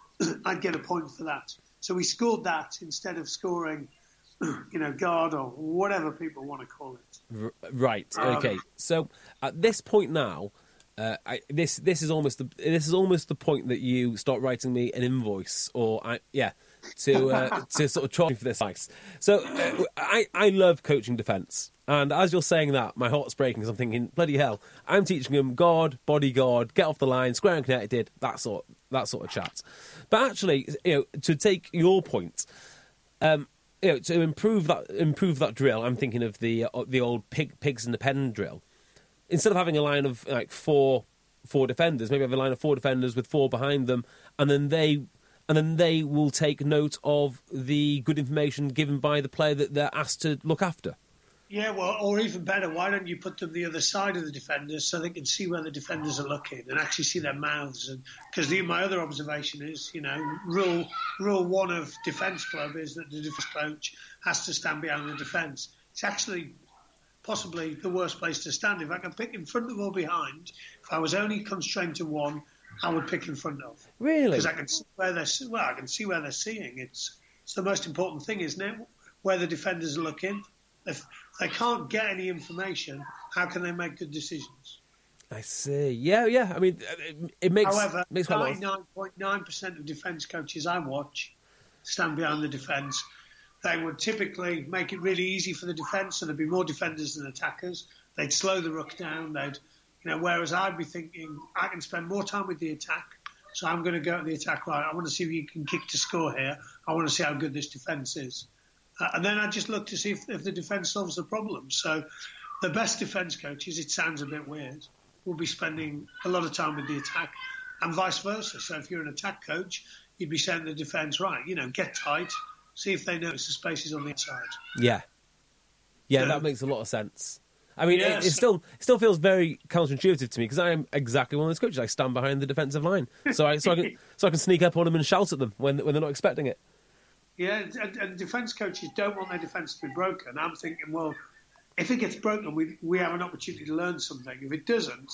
Speaker 6: I'd get a point for that. So we scored that instead of scoring, you know, guard or whatever people want to call it.
Speaker 5: Right. Okay. Um, so at this point now, uh, I, this this is almost the this is almost the point that you start writing me an invoice, or I yeah, to uh, to sort of charge me for this ice. So uh, I I love coaching defence, and as you're saying that, my heart's breaking. Because I'm thinking, bloody hell, I'm teaching them guard, bodyguard, get off the line, square and connected, that sort that sort of chat. But actually, you know, to take your point, um. You know, to improve that improve that drill, I'm thinking of the uh, the old pig, pigs in the pen drill. Instead of having a line of like four four defenders, maybe have a line of four defenders with four behind them, and then they and then they will take note of the good information given by the player that they're asked to look after.
Speaker 6: Yeah, well, or even better, why don't you put them the other side of the defenders so they can see where the defenders are looking and actually see their mouths? And because my other observation is, you know, rule rule one of defence club is that the defence coach has to stand behind the defence. It's actually possibly the worst place to stand. If I can pick in front of or behind, if I was only constrained to one, I would pick in front of.
Speaker 5: Really?
Speaker 6: Because I can see where they're well, I can see where they're seeing. It's it's the most important thing, isn't it? Where the defenders are looking. If they can't get any information, how can they make good decisions?
Speaker 5: I see. Yeah, yeah. I mean, it, it makes.
Speaker 6: However,
Speaker 5: makes
Speaker 6: ninety-nine point nine percent of defence coaches I watch stand behind the defence. They would typically make it really easy for the defence, so there'd be more defenders than attackers. They'd slow the ruck down. They'd, you know, whereas I'd be thinking, I can spend more time with the attack, so I'm going to go at the attack. Right, I want to see if you can kick to score here. I want to see how good this defence is. Uh, and then I just look to see if, if the defence solves the problem. So the best defence coaches, it sounds a bit weird, will be spending a lot of time with the attack and vice versa. So if you're an attack coach, you'd be saying to the defence, right, you know, get tight, see if they notice the spaces on the inside.
Speaker 5: Yeah. Yeah,
Speaker 6: so,
Speaker 5: that makes a lot of sense. I mean,
Speaker 6: yeah,
Speaker 5: it, it
Speaker 6: so,
Speaker 5: still it still feels very counterintuitive to me because I am exactly one of those coaches. I stand behind the defensive line, so I so I can so I can sneak up on them and shout at them when when they're not expecting it.
Speaker 6: Yeah, and, and defence coaches don't want their defence to be broken. I'm thinking, well, if it gets broken, we we have an opportunity to learn something. If it doesn't,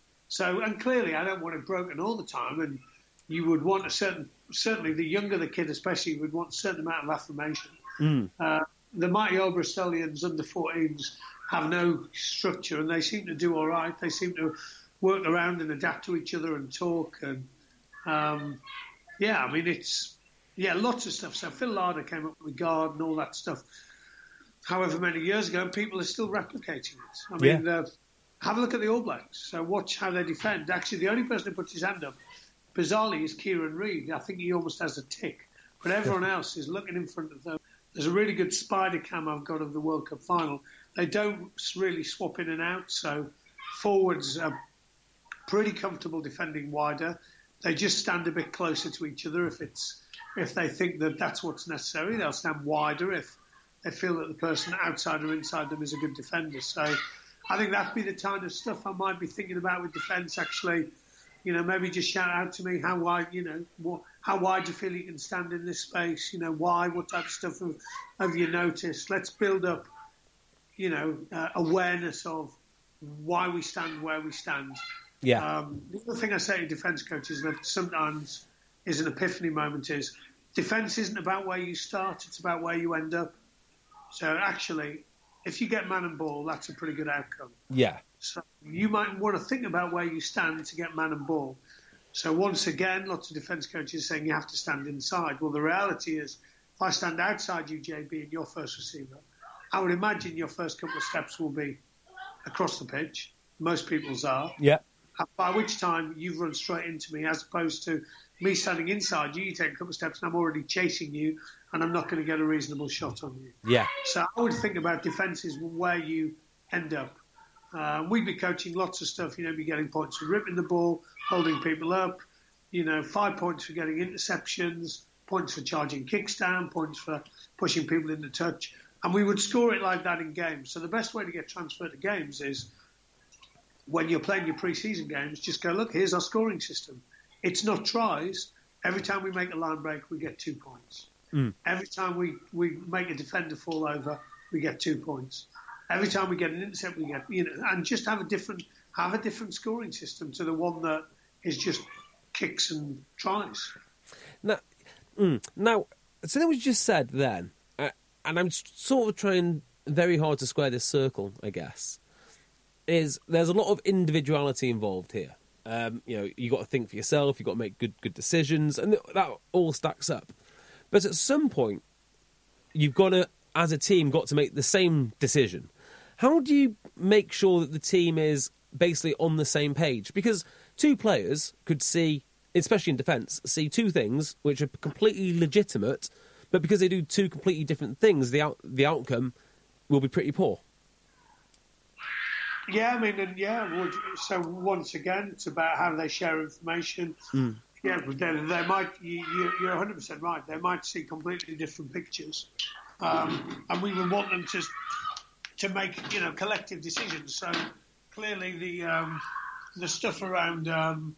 Speaker 6: so and clearly I don't want it broken all the time. And you would want a certain, certainly the younger the kid, especially, would want a certain amount of affirmation.
Speaker 5: Mm.
Speaker 6: Uh, the Mighty Obrasolians under fourteens have no structure, and they seem to do all right. They seem to work around and adapt to each other and talk. And um, yeah, I mean it's. Yeah, lots of stuff. So Phil Larder came up with guard and all that stuff however many years ago, and people are still replicating it. I mean, yeah. uh, have a look at the All Blacks. So watch how they defend. Actually, the only person who puts his hand up, bizarrely, is Kieran Reid. I think he almost has a tick. But everyone else is looking in front of them. There's a really good spider cam I've got of the World Cup final. They don't really swap in and out, so forwards are pretty comfortable defending wider. They just stand a bit closer to each other if it's if they think that that's what's necessary. They'll stand wider if they feel that the person outside or inside them is a good defender. So I think that'd be the kind of stuff I might be thinking about with defence, actually. You know, maybe just shout out to me how wide, you know, what, how wide do you feel you can stand in this space? You know, why? What type of stuff have, have you noticed? Let's build up, you know, uh, awareness of why we stand where we stand.
Speaker 5: Yeah.
Speaker 6: Um, the other thing I say to defence coaches that sometimes is an epiphany moment is defence isn't about where you start, it's about where you end up. So actually, if you get man and ball, that's a pretty good outcome.
Speaker 5: Yeah.
Speaker 6: So you might want to think about where you stand to get man and ball. So once again, lots of defence coaches saying you have to stand inside. Well, the reality is, if I stand outside you, J B, and your first receiver, I would imagine your first couple of steps will be across the pitch. Most people's are.
Speaker 5: Yeah.
Speaker 6: By which time you've run straight into me, as opposed to me standing inside you. You take a couple of steps and I'm already chasing you, and I'm not going to get a reasonable shot on you.
Speaker 5: Yeah.
Speaker 6: So I would think about defences where you end up. Uh, we'd be coaching lots of stuff, you know, be getting points for ripping the ball, holding people up, you know, five points for getting interceptions, points for charging kicks down, points for pushing people into touch. And we would score it like that in games. So the best way to get transferred to games is when you're playing your pre-season games, just go, look, here's our scoring system. It's not tries. Every time we make a line break, we get two points.
Speaker 5: Mm.
Speaker 6: Every time we, we make a defender fall over, we get two points. Every time we get an intercept, we get, you know, and just have a different have a different scoring system to the one that is just kicks and tries.
Speaker 5: Now, mm, now something was just said then, uh, and I'm sort of trying very hard to square this circle, I guess, is there's a lot of individuality involved here. Um, you know, you got to think for yourself, you got to make good good decisions, and that all stacks up. But at some point, you've got to, as a team, got to make the same decision. How do you make sure that the team is basically on the same page? Because two players could see, especially in defence, see two things which are completely legitimate, but because they do two completely different things, the out, the outcome will be pretty poor.
Speaker 6: Yeah, I mean, and yeah. So once again, it's about how they share information.
Speaker 5: Mm.
Speaker 6: Yeah, but they, they might. You, you're one hundred percent right. They might see completely different pictures, um, and we would want them to to make, you know, collective decisions. So clearly, the um, the stuff around um,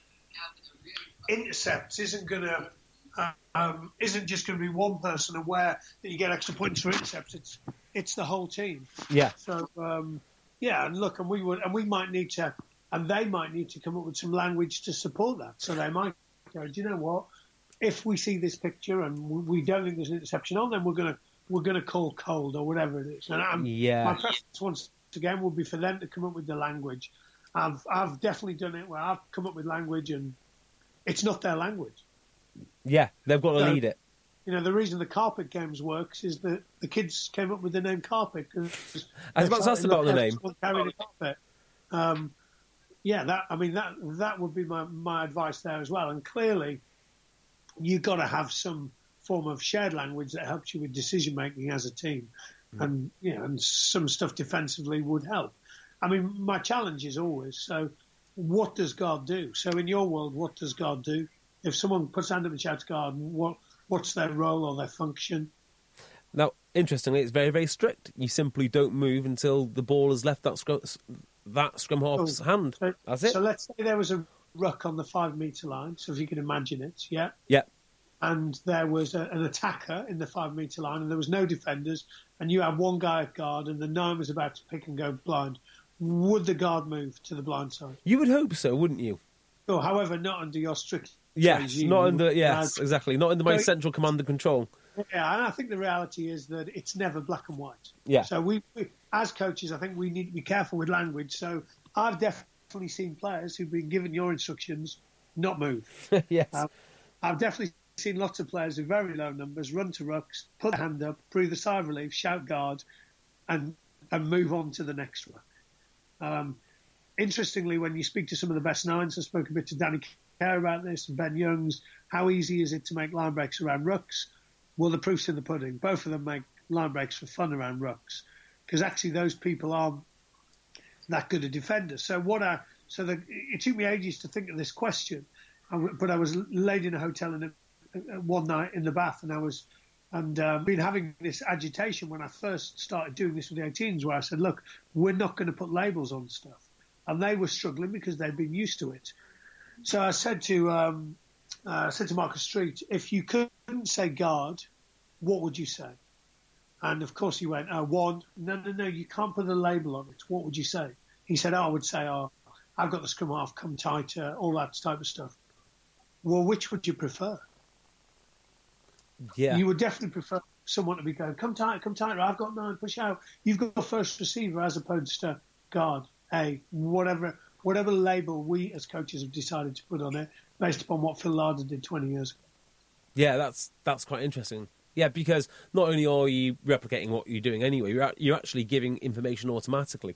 Speaker 6: intercepts isn't going to uh, um, isn't just going to be one person aware that you get extra points for intercepts. It's it's the whole team.
Speaker 5: Yeah.
Speaker 6: So um, yeah, and look, and we would, and we might need to. And they might need to come up with some language to support that. So they might go, do you know what? If we see this picture and we don't think there's an interception on, then we're going to we're going to call cold or whatever it is. And I'm,
Speaker 5: yeah.
Speaker 6: my preference once again would be for them to come up with the language. I've I've definitely done it where I've come up with language and it's not their language.
Speaker 5: Yeah, they've got to
Speaker 6: so,
Speaker 5: lead it.
Speaker 6: You know, the reason the carpet games works is that the kids came up with the name carpet.
Speaker 5: I was about to ask about the name.
Speaker 6: Carrying a carpet. Um, Yeah, that I mean that that would be my, my advice there as well. And clearly, you've got to have some form of shared language that helps you with decision making as a team, mm. and you know, and some stuff defensively would help. I mean, my challenge is always: so, what does God do? So, in your world, what does God do? If someone puts hand up and shouts God, what what's their role or their function?
Speaker 5: Now, interestingly, it's very very strict. You simply don't move until the ball has left that scrum. That scrum half's
Speaker 6: oh,
Speaker 5: hand.
Speaker 6: So,
Speaker 5: That's it.
Speaker 6: So let's say there was a ruck on the five metre line. So if you can imagine it, yeah.
Speaker 5: Yeah.
Speaker 6: And there was a, an attacker in the five metre line, and there was no defenders, and you had one guy at guard, and the nine was about to pick and go blind. Would the guard move to the blind side?
Speaker 5: You would hope so, wouldn't you?
Speaker 6: Oh, however, not under your strict.
Speaker 5: Yes,
Speaker 6: regime.
Speaker 5: not under. Yes,
Speaker 6: uh,
Speaker 5: exactly. Not under my
Speaker 6: so,
Speaker 5: central command and control.
Speaker 6: Yeah, and I think the reality is that it's never black and white.
Speaker 5: Yeah.
Speaker 6: So we, we as coaches, I think we need to be careful with language. So I've definitely seen players who've been given your instructions not move.
Speaker 5: Yes.
Speaker 6: Um, I've definitely seen lots of players with very low numbers run to rucks, put their hand up, breathe a sigh of relief, shout guard, and and move on to the next ruck. Um, interestingly, when you speak to some of the best nines, I spoke a bit to Danny Kerr about this and Ben Youngs, how easy is it to make line breaks around rucks? Well, the proof's in the pudding. Both of them make line breaks for fun around rucks because actually those people aren't that good a defender. So what I so the, it took me ages to think of this question, but I was laid in a hotel in a, one night in the bath, and I was and um, been having this agitation when I first started doing this with the eighteens, where I said, "Look, we're not going to put labels on stuff," and they were struggling because they'd been used to it. So I said to um, uh, I said to Marcus Street, "If you couldn't say guard, what would you say?" And of course he went, oh, one. No, no, no, you can't put a label on it. What would you say? He said, oh, I would say, oh, I've got the scrum half, come tighter, all that type of stuff. Well, which would you prefer?
Speaker 5: Yeah.
Speaker 6: You would definitely prefer someone to be going, come tight, come tighter, I've got nine, push out. You've got first receiver as opposed to guard, A, whatever whatever label we as coaches have decided to put on it based upon what Phil Larder did twenty years ago.
Speaker 5: Yeah, that's that's quite interesting. Yeah, because not only are you replicating what you're doing anyway, you're you're actually giving information automatically.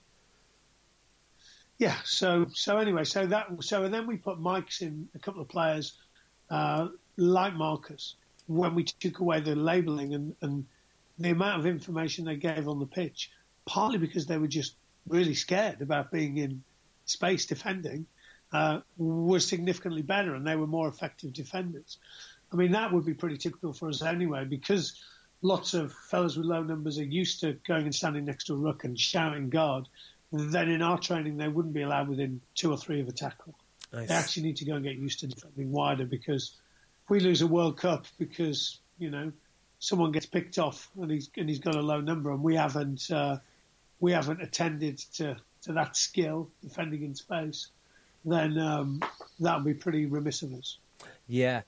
Speaker 6: Yeah. So so anyway, so that so and then we put mics in a couple of players uh, like Marcus when we took away the labelling and, and the amount of information they gave on the pitch, partly because they were just really scared about being in space defending, uh, was significantly better and they were more effective defenders. I mean, that would be pretty typical for us anyway, because lots of fellas with low numbers are used to going and standing next to a ruck and shouting guard. Then in our training, they wouldn't be allowed within two or three of a tackle. Nice. They actually need to go and get used to defending wider, because if we lose a World Cup because, you know, someone gets picked off and he's and he's got a low number and we haven't uh, we haven't attended to, to that skill, defending in space, then um, that would be pretty remiss of us.
Speaker 5: Yeah.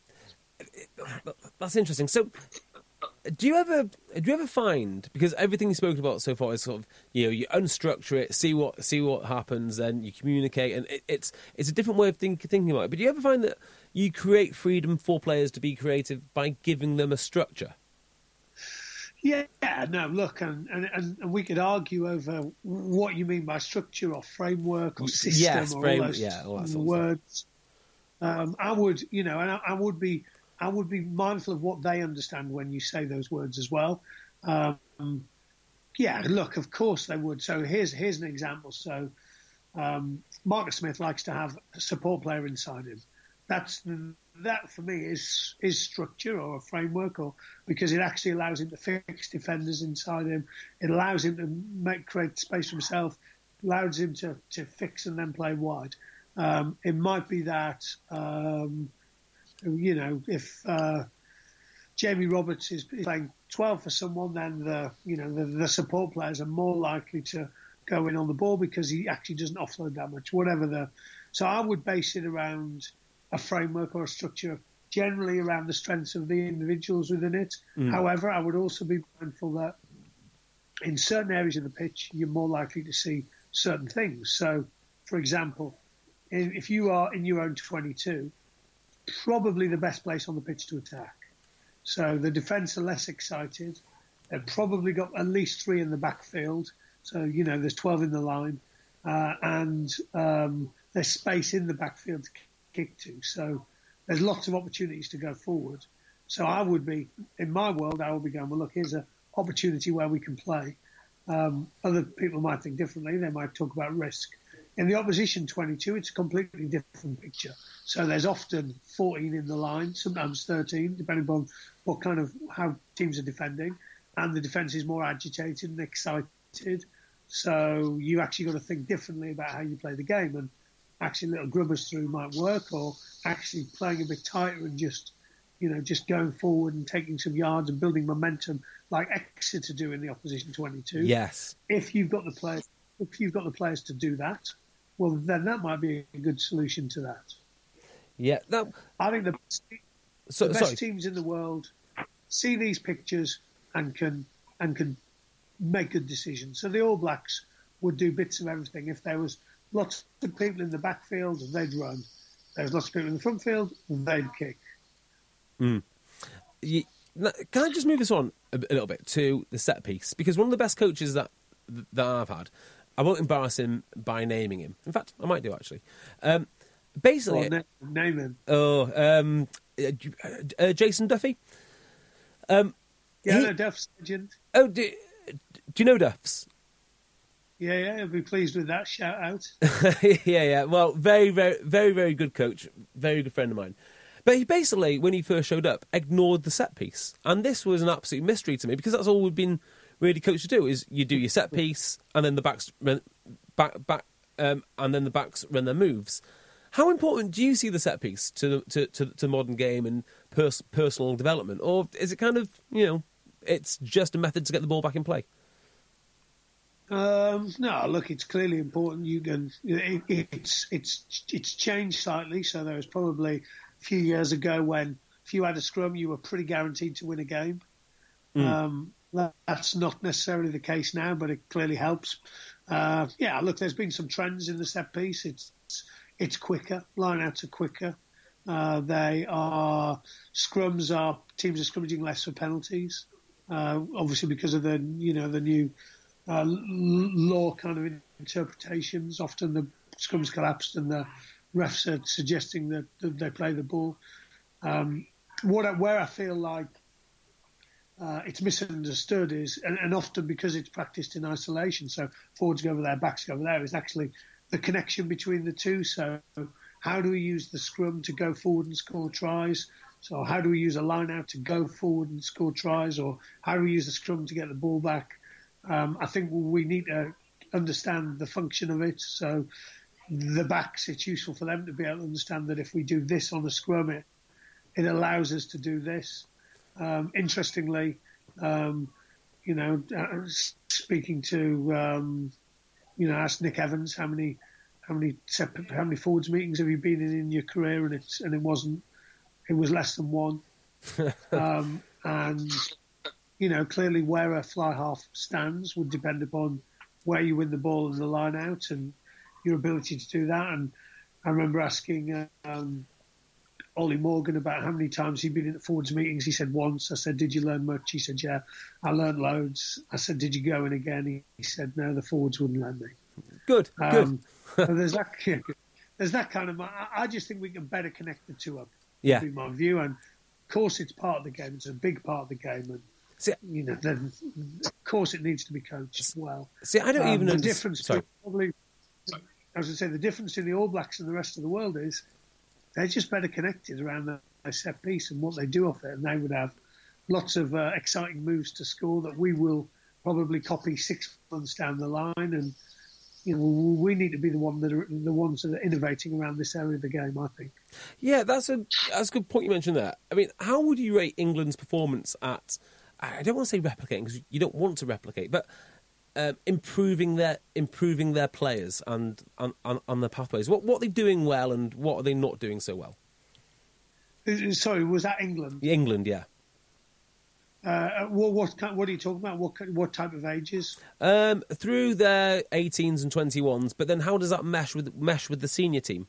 Speaker 5: That's interesting. So, do you ever do you ever find, because everything you've spoken about so far is sort of, you know, you unstructure it, see what see what happens, then you communicate, and it, it's it's a different way of think, thinking about it. But do you ever find that you create freedom for players to be creative by giving them a structure?
Speaker 6: Yeah, no, look, and, and, and we could argue over what you mean by structure or framework or system
Speaker 5: yes,
Speaker 6: or
Speaker 5: frame,
Speaker 6: all those
Speaker 5: yeah, all that sort of
Speaker 6: words. Um, I would, you know, and I, I would be. I would be mindful of what they understand when you say those words as well. Um, yeah, look, of course they would. So here's here's an example. So um, Marcus Smith likes to have a support player inside him. That's that for me is is structure or a framework, or because it actually allows him to fix defenders inside him. It allows him to make create space for himself. Allows him to to fix and then play wide. Um, it might be that. Um, You know, if uh, Jamie Roberts is playing twelve for someone, then the you know the, the support players are more likely to go in on the ball because he actually doesn't offload that much. Whatever the, so I would base it around a framework or a structure, generally around the strengths of the individuals within it. Mm. However, I would also be mindful that in certain areas of the pitch, you're more likely to see certain things. So, for example, if you are in your own twenty-two. Probably the best place on the pitch to attack. So the defence are less excited. They've probably got at least three in the backfield. So, you know, there's twelve in the line. Uh, and um, there's space in the backfield to kick to. So there's lots of opportunities to go forward. So I would be, in my world, I would be going, well, look, here's an opportunity where we can play. Um, other people might think differently. They might talk about risk. In the opposition twenty-two, it's a completely different picture. So there's often fourteen in the line, sometimes thirteen, depending on what kind of how teams are defending. And the defence is more agitated and excited. So you actually got to think differently about how you play the game. And actually little grubbers through might work, or actually playing a bit tighter and just, you know, just going forward and taking some yards and building momentum like Exeter do in the opposition twenty-two.
Speaker 5: Yes.
Speaker 6: If you've got the players, if you've got the players to do that, well, then that might be a good solution to that.
Speaker 5: Yeah, that...
Speaker 6: I think the best,
Speaker 5: so,
Speaker 6: the best
Speaker 5: sorry.
Speaker 6: teams in the world see these pictures and can and can make good decisions. So the All Blacks would do bits of everything. If there was lots of people in the backfield, they'd run. There was lots of people in the front field, they'd kick.
Speaker 5: Mm. You, can I just move this on a, a little bit to the set piece? Because one of the best coaches that that I've had, I won't embarrass him by naming him. In fact, I might do, actually. Um, basically...
Speaker 6: Well, name him.
Speaker 5: Oh, um, uh, uh, Jason Duffy. Um,
Speaker 6: yeah,
Speaker 5: he,
Speaker 6: no, Duff's legend.
Speaker 5: Oh, do, do you know Duff's?
Speaker 6: Yeah, yeah, I'll be pleased with that shout out.
Speaker 5: yeah, yeah. Well, very, very, very, very good coach. Very good friend of mine. But he basically, when he first showed up, ignored the set piece. And this was an absolute mystery to me, because that's all we've been... really coached to do is you do your set piece and then the backs run, back back um, and then the backs run their moves. How important do you see the set piece to to to, to modern game and pers- personal development, or is it kind of, you know, it's just a method to get the ball back in play?
Speaker 6: Um, no, look, it's clearly important. You can it, it's it's it's changed slightly. So there was probably a few years ago when if you had a scrum, you were pretty guaranteed to win a game. Mm. Um, that, that's not necessarily the case now, but it clearly helps. Uh, yeah, look, there's been some trends in the set piece. It's it's quicker. Line-outs are quicker. Uh, they are scrums are teams are scrimmaging less for penalties. Uh, obviously, because of the you know the new uh, law kind of interpretations. Often the scrums collapsed and the refs are suggesting that, that they play the ball. Um, what I, where I feel like uh, it's misunderstood is, and, and often because it's practiced in isolation, so forwards go over there, backs go over there, is actually the connection between the two. So how do we use the scrum to go forward and score tries? So how do we use a line out to go forward and score tries? Or how do we use the scrum to get the ball back? Um, I think we need to understand the function of it. So the backs, it's useful for them to be able to understand that if we do this on a scrum, it, it allows us to do this. Um, interestingly, um, you know, uh, speaking to, um, you know, asked Nick Evans how many, how many, how many forwards meetings have you been in in your career, and it's and it wasn't, it was less than one. um, and you know, clearly where a fly half stands would depend upon where you win the ball in the line out and your ability to do that. And I remember asking uh, um, Ollie Morgan about how many times he'd been in the forwards meetings. He said once. I said, did you learn much? He said, yeah, I learned loads. I said, did you go in again? He, he said, no, the forwards wouldn't let me.
Speaker 5: Good,
Speaker 6: um,
Speaker 5: good.
Speaker 6: so there's that, there's that kind of, I, I just think we can better connect the two up.
Speaker 5: Yeah.
Speaker 6: Would be my view. And of course it's part of the game. It's a big part of the game. And,
Speaker 5: see,
Speaker 6: you know, then of course it needs to be coached well.
Speaker 5: See, I don't
Speaker 6: um,
Speaker 5: even
Speaker 6: the
Speaker 5: understand.
Speaker 6: difference.
Speaker 5: Sorry.
Speaker 6: Probably, I was going to say the difference in the All Blacks and the rest of the world is they're just better connected around the set piece and what they do off it, and they would have lots of uh, exciting moves to score that we will probably copy six months down the line. And you know, we need to be the one that are the ones that are innovating around this area of the game, I think.
Speaker 5: Yeah, that's a that's a good point you mentioned there. I mean, how would you rate England's performance at? I don't want to say replicating because you don't want to replicate, but um, improving their improving their players and on, on, on their pathways. What what are they doing well and what are they not doing so well?
Speaker 6: Sorry, was that England?
Speaker 5: England, yeah.
Speaker 6: Uh, what what what are you talking about? What what type of ages?
Speaker 5: Um, through their eighteens and twenty-ones, but then how does that mesh with mesh with the senior team?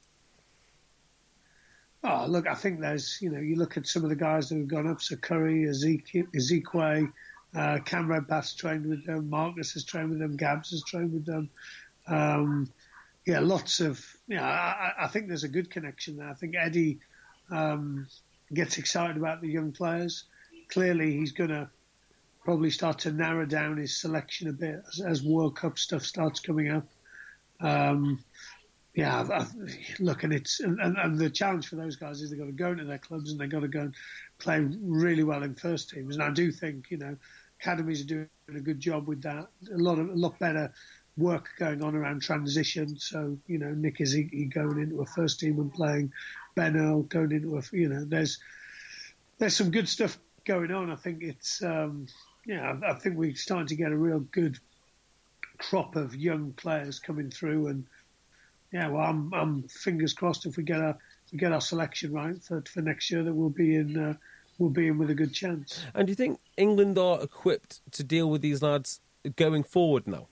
Speaker 6: Oh, look, I think there's, you know, you look at some of the guys that have gone up, so Curry, Ezekwe, Ezekwe uh, Cam Redpath's trained with them, Marcus has trained with them, Gabs has trained with them. Um, yeah, lots of, yeah, I, I think there's a good connection there. I think Eddie um, gets excited about the young players. Clearly, he's going to probably start to narrow down his selection a bit as, as World Cup stuff starts coming up. Um, Yeah, I, look, and it's and, and the challenge for those guys is they've got to go into their clubs and they've got to go and play really well in first teams. And I do think, you know, academies are doing a good job with that. A lot of a lot better work going on around transition. So, you know, Nick Ezekwe going into a first team and playing, Ben Earl going into a, you know, there's there's some good stuff going on. I think it's, um, yeah, I, I think we're starting to get a real good crop of young players coming through. And yeah, well, I'm, I'm fingers crossed if we get our if we get our selection right for, for next year that we'll be in uh, we'll be in with a good chance.
Speaker 5: And do you think England are equipped to deal with these lads going forward now?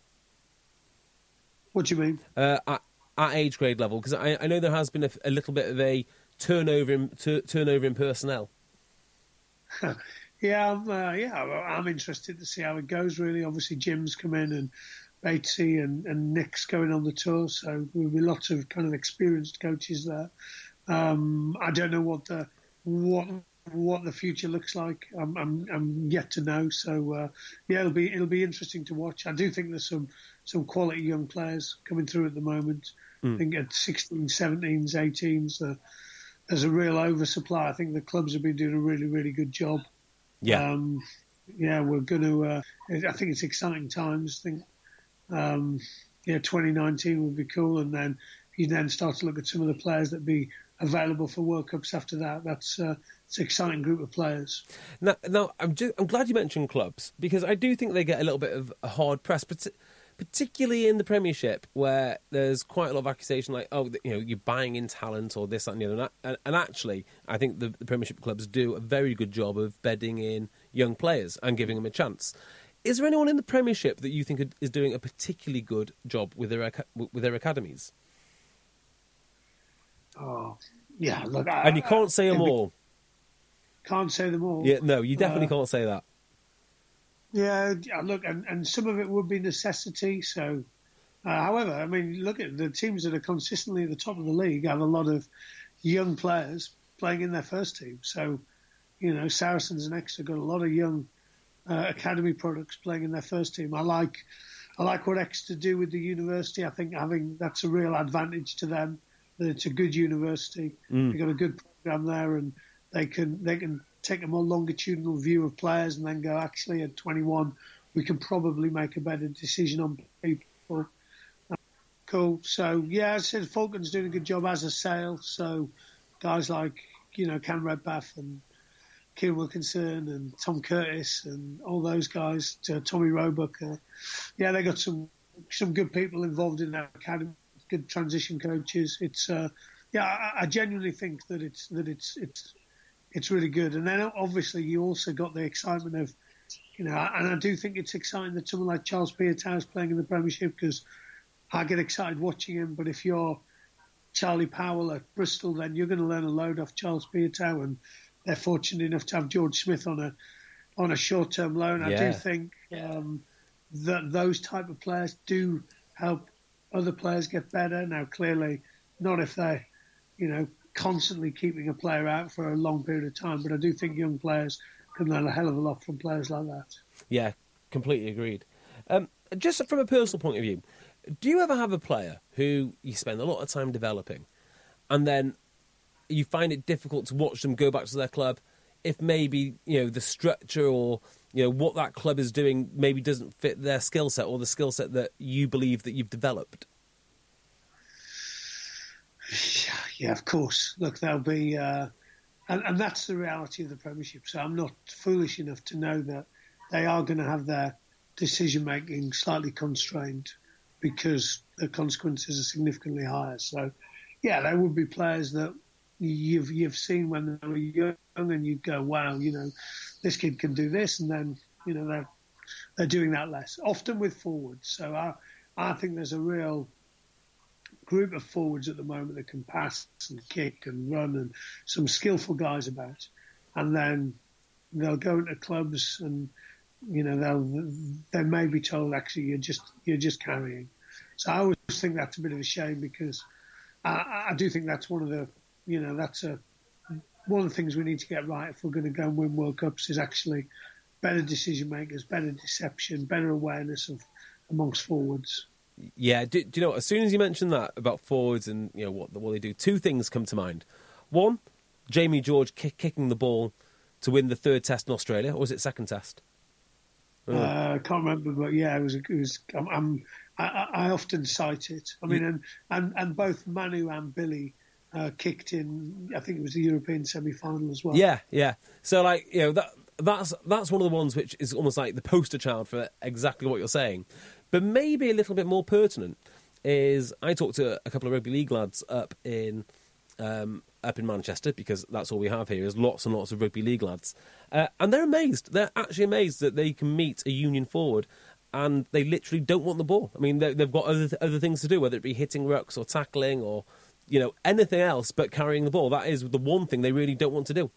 Speaker 6: What do you mean?
Speaker 5: Uh, at, at age grade level, because I, I know there has been a, a little bit of a turnover in t- turnover in personnel.
Speaker 6: yeah, I'm, uh, yeah, I'm interested to see how it goes. Really, obviously Jim's come in and Batesy and, and Nick's going on the tour, so there'll be lots of kind of experienced coaches there. Um, I don't know what the what what the future looks like. I'm I'm, I'm yet to know. So uh, yeah, it'll be it'll be interesting to watch. I do think there's some some quality young players coming through at the moment. Mm. I think at sixteen, seventeens, eighteens, uh, there's a real oversupply. I think the clubs have been doing a really really good job.
Speaker 5: Yeah,
Speaker 6: um, yeah, we're going to. Uh, I think it's exciting times. I think. Um, yeah, twenty nineteen would be cool, and then you then start to look at some of the players that be available for World Cups after that. That's uh, it's an exciting group of players.
Speaker 5: Now, now I'm just, I'm glad you mentioned clubs because I do think they get a little bit of a hard press, but particularly in the Premiership where there's quite a lot of accusation like, oh, you know, you're buying in talent or this, that, and the other. And, and actually, I think the, the Premiership clubs do a very good job of bedding in young players and giving them a chance. Is there anyone in the Premiership that you think is doing a particularly good job with their with their academies?
Speaker 6: Oh, yeah. Look, I,
Speaker 5: and you can't say them all.
Speaker 6: Can't say them all.
Speaker 5: Yeah, no, you definitely
Speaker 6: uh,
Speaker 5: can't say that.
Speaker 6: Yeah, look, and, and some of it would be necessity. So, uh, however, I mean, look at the teams that are consistently at the top of the league have a lot of young players playing in their first team. So, you know, Saracens and Exeter got a lot of young uh, academy products playing in their first team. I like, I like what Exeter do with the university. I think having that's a real advantage to them. That it's a good university.
Speaker 5: Mm.
Speaker 6: They've got a good program there, and they can they can take a more longitudinal view of players, and then go, actually, at twenty-one, we can probably make a better decision on people. Uh, cool. So yeah, I said Falcon's doing a good job as a sale. So guys like you know Cam Redpath and Kieran Wilkinson and Tom Curtis and all those guys, to Tommy Roebuck. Uh, yeah, they got some some good people involved in that academy, good transition coaches. It's uh, yeah, I, I genuinely think that it's that it's it's it's really good. And then obviously you also got the excitement of, you know, and I do think it's exciting that someone like Charles Piutau is playing in the Premiership, because I get excited watching him. But if you're Charlie Powell at Bristol, then you're going to learn a load off Charles Piutau, and they're fortunate enough to have George Smith on a on a short-term loan.
Speaker 5: Yeah.
Speaker 6: I do think um, that those type of players do help other players get better. Now, clearly, not if they're, you know, constantly keeping a player out for a long period of time. But I do think young players can learn a hell of a lot from players like that.
Speaker 5: Yeah, completely agreed. Um, just from a personal point of view, do you ever have a player who you spend a lot of time developing, and then you find it difficult to watch them go back to their club if maybe, you know, the structure or, you know, what that club is doing maybe doesn't fit their skill set, or the skill set that you believe that you've developed?
Speaker 6: Yeah, of course. Look, there'll be, uh, and, and that's the reality of the Premiership. So I'm not foolish enough to know that they are going to have their decision making slightly constrained, because the consequences are significantly higher. So, yeah, there would be players that you've you've seen when they were young, and you go, wow, you know, this kid can do this, and then, you know, they're they're doing that less, often with forwards. So I I think there's a real group of forwards at the moment that can pass and kick and run, and some skillful guys about, and then they'll go into clubs and, you know, they'll they may be told, actually, you're just you're just carrying. So I always think that's a bit of a shame, because I, I do think that's one of the you know that's a one of the things we need to get right if we're going to go and win World Cups, is actually better decision makers, better deception, better awareness of amongst forwards.
Speaker 5: Yeah, do, do you know, as soon as you mentioned that about forwards and, you know, what, what they do, two things come to mind. One, Jamie George kick, kicking the ball to win the third test in Australia, or was it second test?
Speaker 6: Oh. Uh, I can't remember, but yeah, it was. It was. I'm, I'm, I, I often cite it. I mean, and, and, and both Manu and Billy uh, kicked in. I think it was the European semi-final as well.
Speaker 5: Yeah, yeah. So, like, you know, that that's that's one of the ones which is almost like the poster child for exactly what you're saying. But maybe a little bit more pertinent is, I talked to a couple of rugby league lads up in um, up in Manchester, because that's all we have here is lots and lots of rugby league lads. Uh, and they're amazed. They're actually amazed that they can meet a union forward and they literally don't want the ball. I mean, they've got other th- other things to do, whether it be hitting rucks or tackling or, you know, anything else but carrying the ball. That is the one thing they really don't want to do.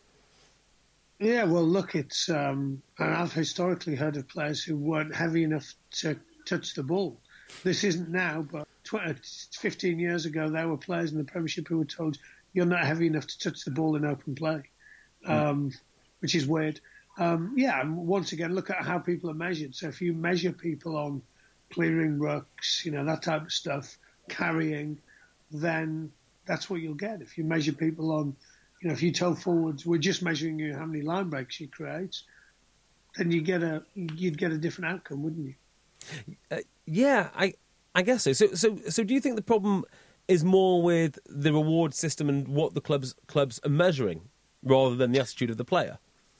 Speaker 6: Yeah, well, look, it's um, and I've historically heard of players who weren't heavy enough to touch the ball. This isn't now, but twenty, fifteen years ago, there were players in the Premiership who were told, you're not heavy enough to touch the ball in open play, um, which is weird. Um, yeah, and once again, look at how people are measured. So if you measure people on clearing rucks, you know, that type of stuff, carrying, then that's what you'll get. If you measure people on, you know, if you tell forwards, we're just measuring you how many line breaks you create, then you get a you'd get a different outcome, wouldn't you?
Speaker 5: Uh, yeah, I I guess so. So so so do you think the problem is more with the reward system and what the clubs clubs are measuring, rather than the attitude of the player?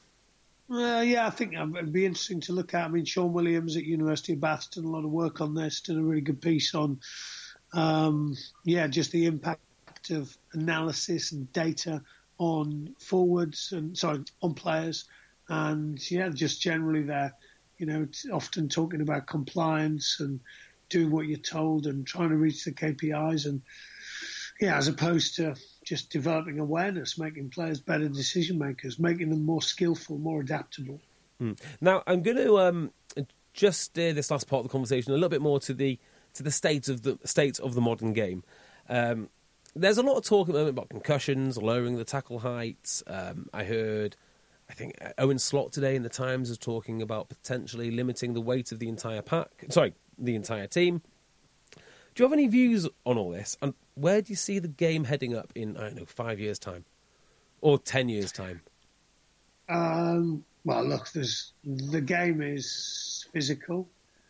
Speaker 6: Well, yeah, I think it'd be interesting to look at. I mean, Sean Williams at University of Bath did a lot of work on this, did a really good piece on, um, yeah, just the impact of analysis and data on forwards and sorry on players, and yeah, just generally they're, you know, often talking about compliance and doing what you're told and trying to reach the K P Is, and yeah, as opposed to just developing awareness, making players better decision makers, making them more skillful, more adaptable.
Speaker 5: Mm. Now, I'm going to um, just steer this last part of the conversation a little bit more to the to the state of the state of the modern game. Um, there's a lot of talk at the moment about concussions, lowering the tackle heights. Um, I heard, I think Owen Slot today in the Times is talking about potentially limiting the weight of the entire pack. Sorry, the entire team. Do you have any views on all this? And where do you see the game heading up in, I don't know, five years' time? Or ten years' time?
Speaker 6: Um, well, look, there's, the game is physical.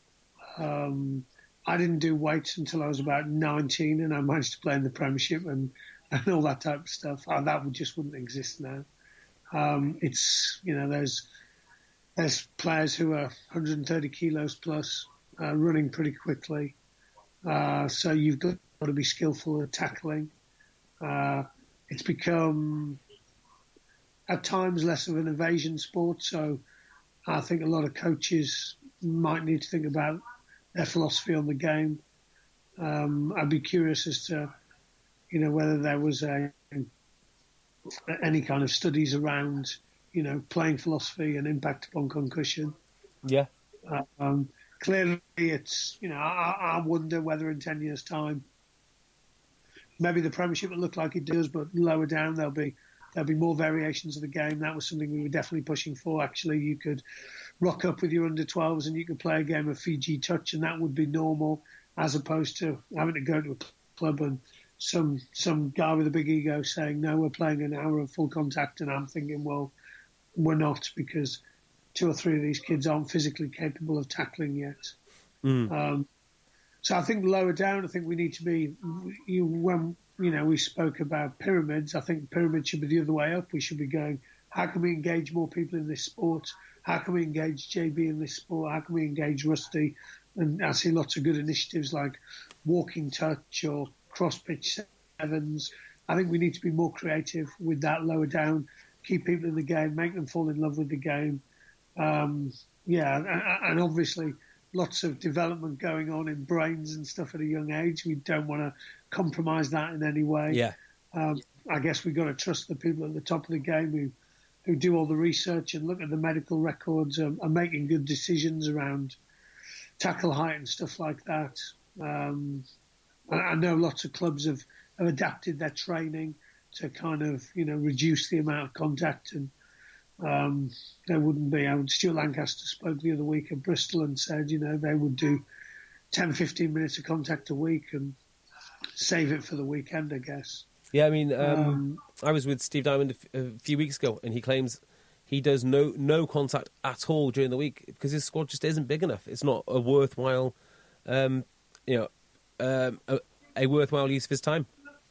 Speaker 6: Um, I didn't do weights until I was about nineteen, and I managed to play in the Premiership and, and all that type of stuff. Oh, that would just wouldn't exist now. Um, it's, you know, there's there's players who are one hundred thirty kilos plus, uh, running pretty quickly. Uh, so you've got to be skillful at tackling. Uh, it's become, at times, less of an evasion sport. So I think a lot of coaches might need to think about their philosophy on the game. Um, I'd be curious as to, you know, whether there was a, any kind of studies around, you know, playing philosophy and impact upon concussion.
Speaker 5: Yeah.
Speaker 6: Uh, um, Clearly, it's, you know, I, I wonder whether in ten years' time, maybe the Premiership will look like it does, but lower down there'll be there'll be more variations of the game. That was something we were definitely pushing for. Actually, you could rock up with your under twelves and you could play a game of Fiji touch, and that would be normal, as opposed to having to go to a club and some some guy with a big ego saying, no, we're playing an hour of full contact, and I'm thinking, well, we're not, because two or three of these kids aren't physically capable of tackling yet. Mm. Um, so I think lower down, I think we need to be, you, when, you know, we spoke about pyramids, I think pyramids should be the other way up. We should be going, how can we engage more people in this sport? How can we engage J B in this sport? How can we engage Rusty? And I see lots of good initiatives like walking touch or cross-pitch sevens. I think we need to be more creative with that lower down, keep people in the game, make them fall in love with the game. Um, yeah, and, and obviously lots of development going on in brains and stuff at a young age. We don't want to compromise that in any way.
Speaker 5: Yeah.
Speaker 6: Um, I guess we've got to trust the people at the top of the game who, who do all the research and look at the medical records and are making good decisions around tackle height and stuff like that. Um, I, I know lots of clubs have, have adapted their training to kind of, you know, reduce the amount of contact, and Um, there wouldn't be. I Stuart Lancaster spoke the other week at Bristol and said, you know, they would do ten, fifteen minutes of contact a week and save it for the weekend, I guess.
Speaker 5: Yeah, I mean, um, um, I was with Steve Diamond a, f- a few weeks ago, and he claims he does no no contact at all during the week because his squad just isn't big enough. It's not a worthwhile, um, you know, um, a, a worthwhile use of his time.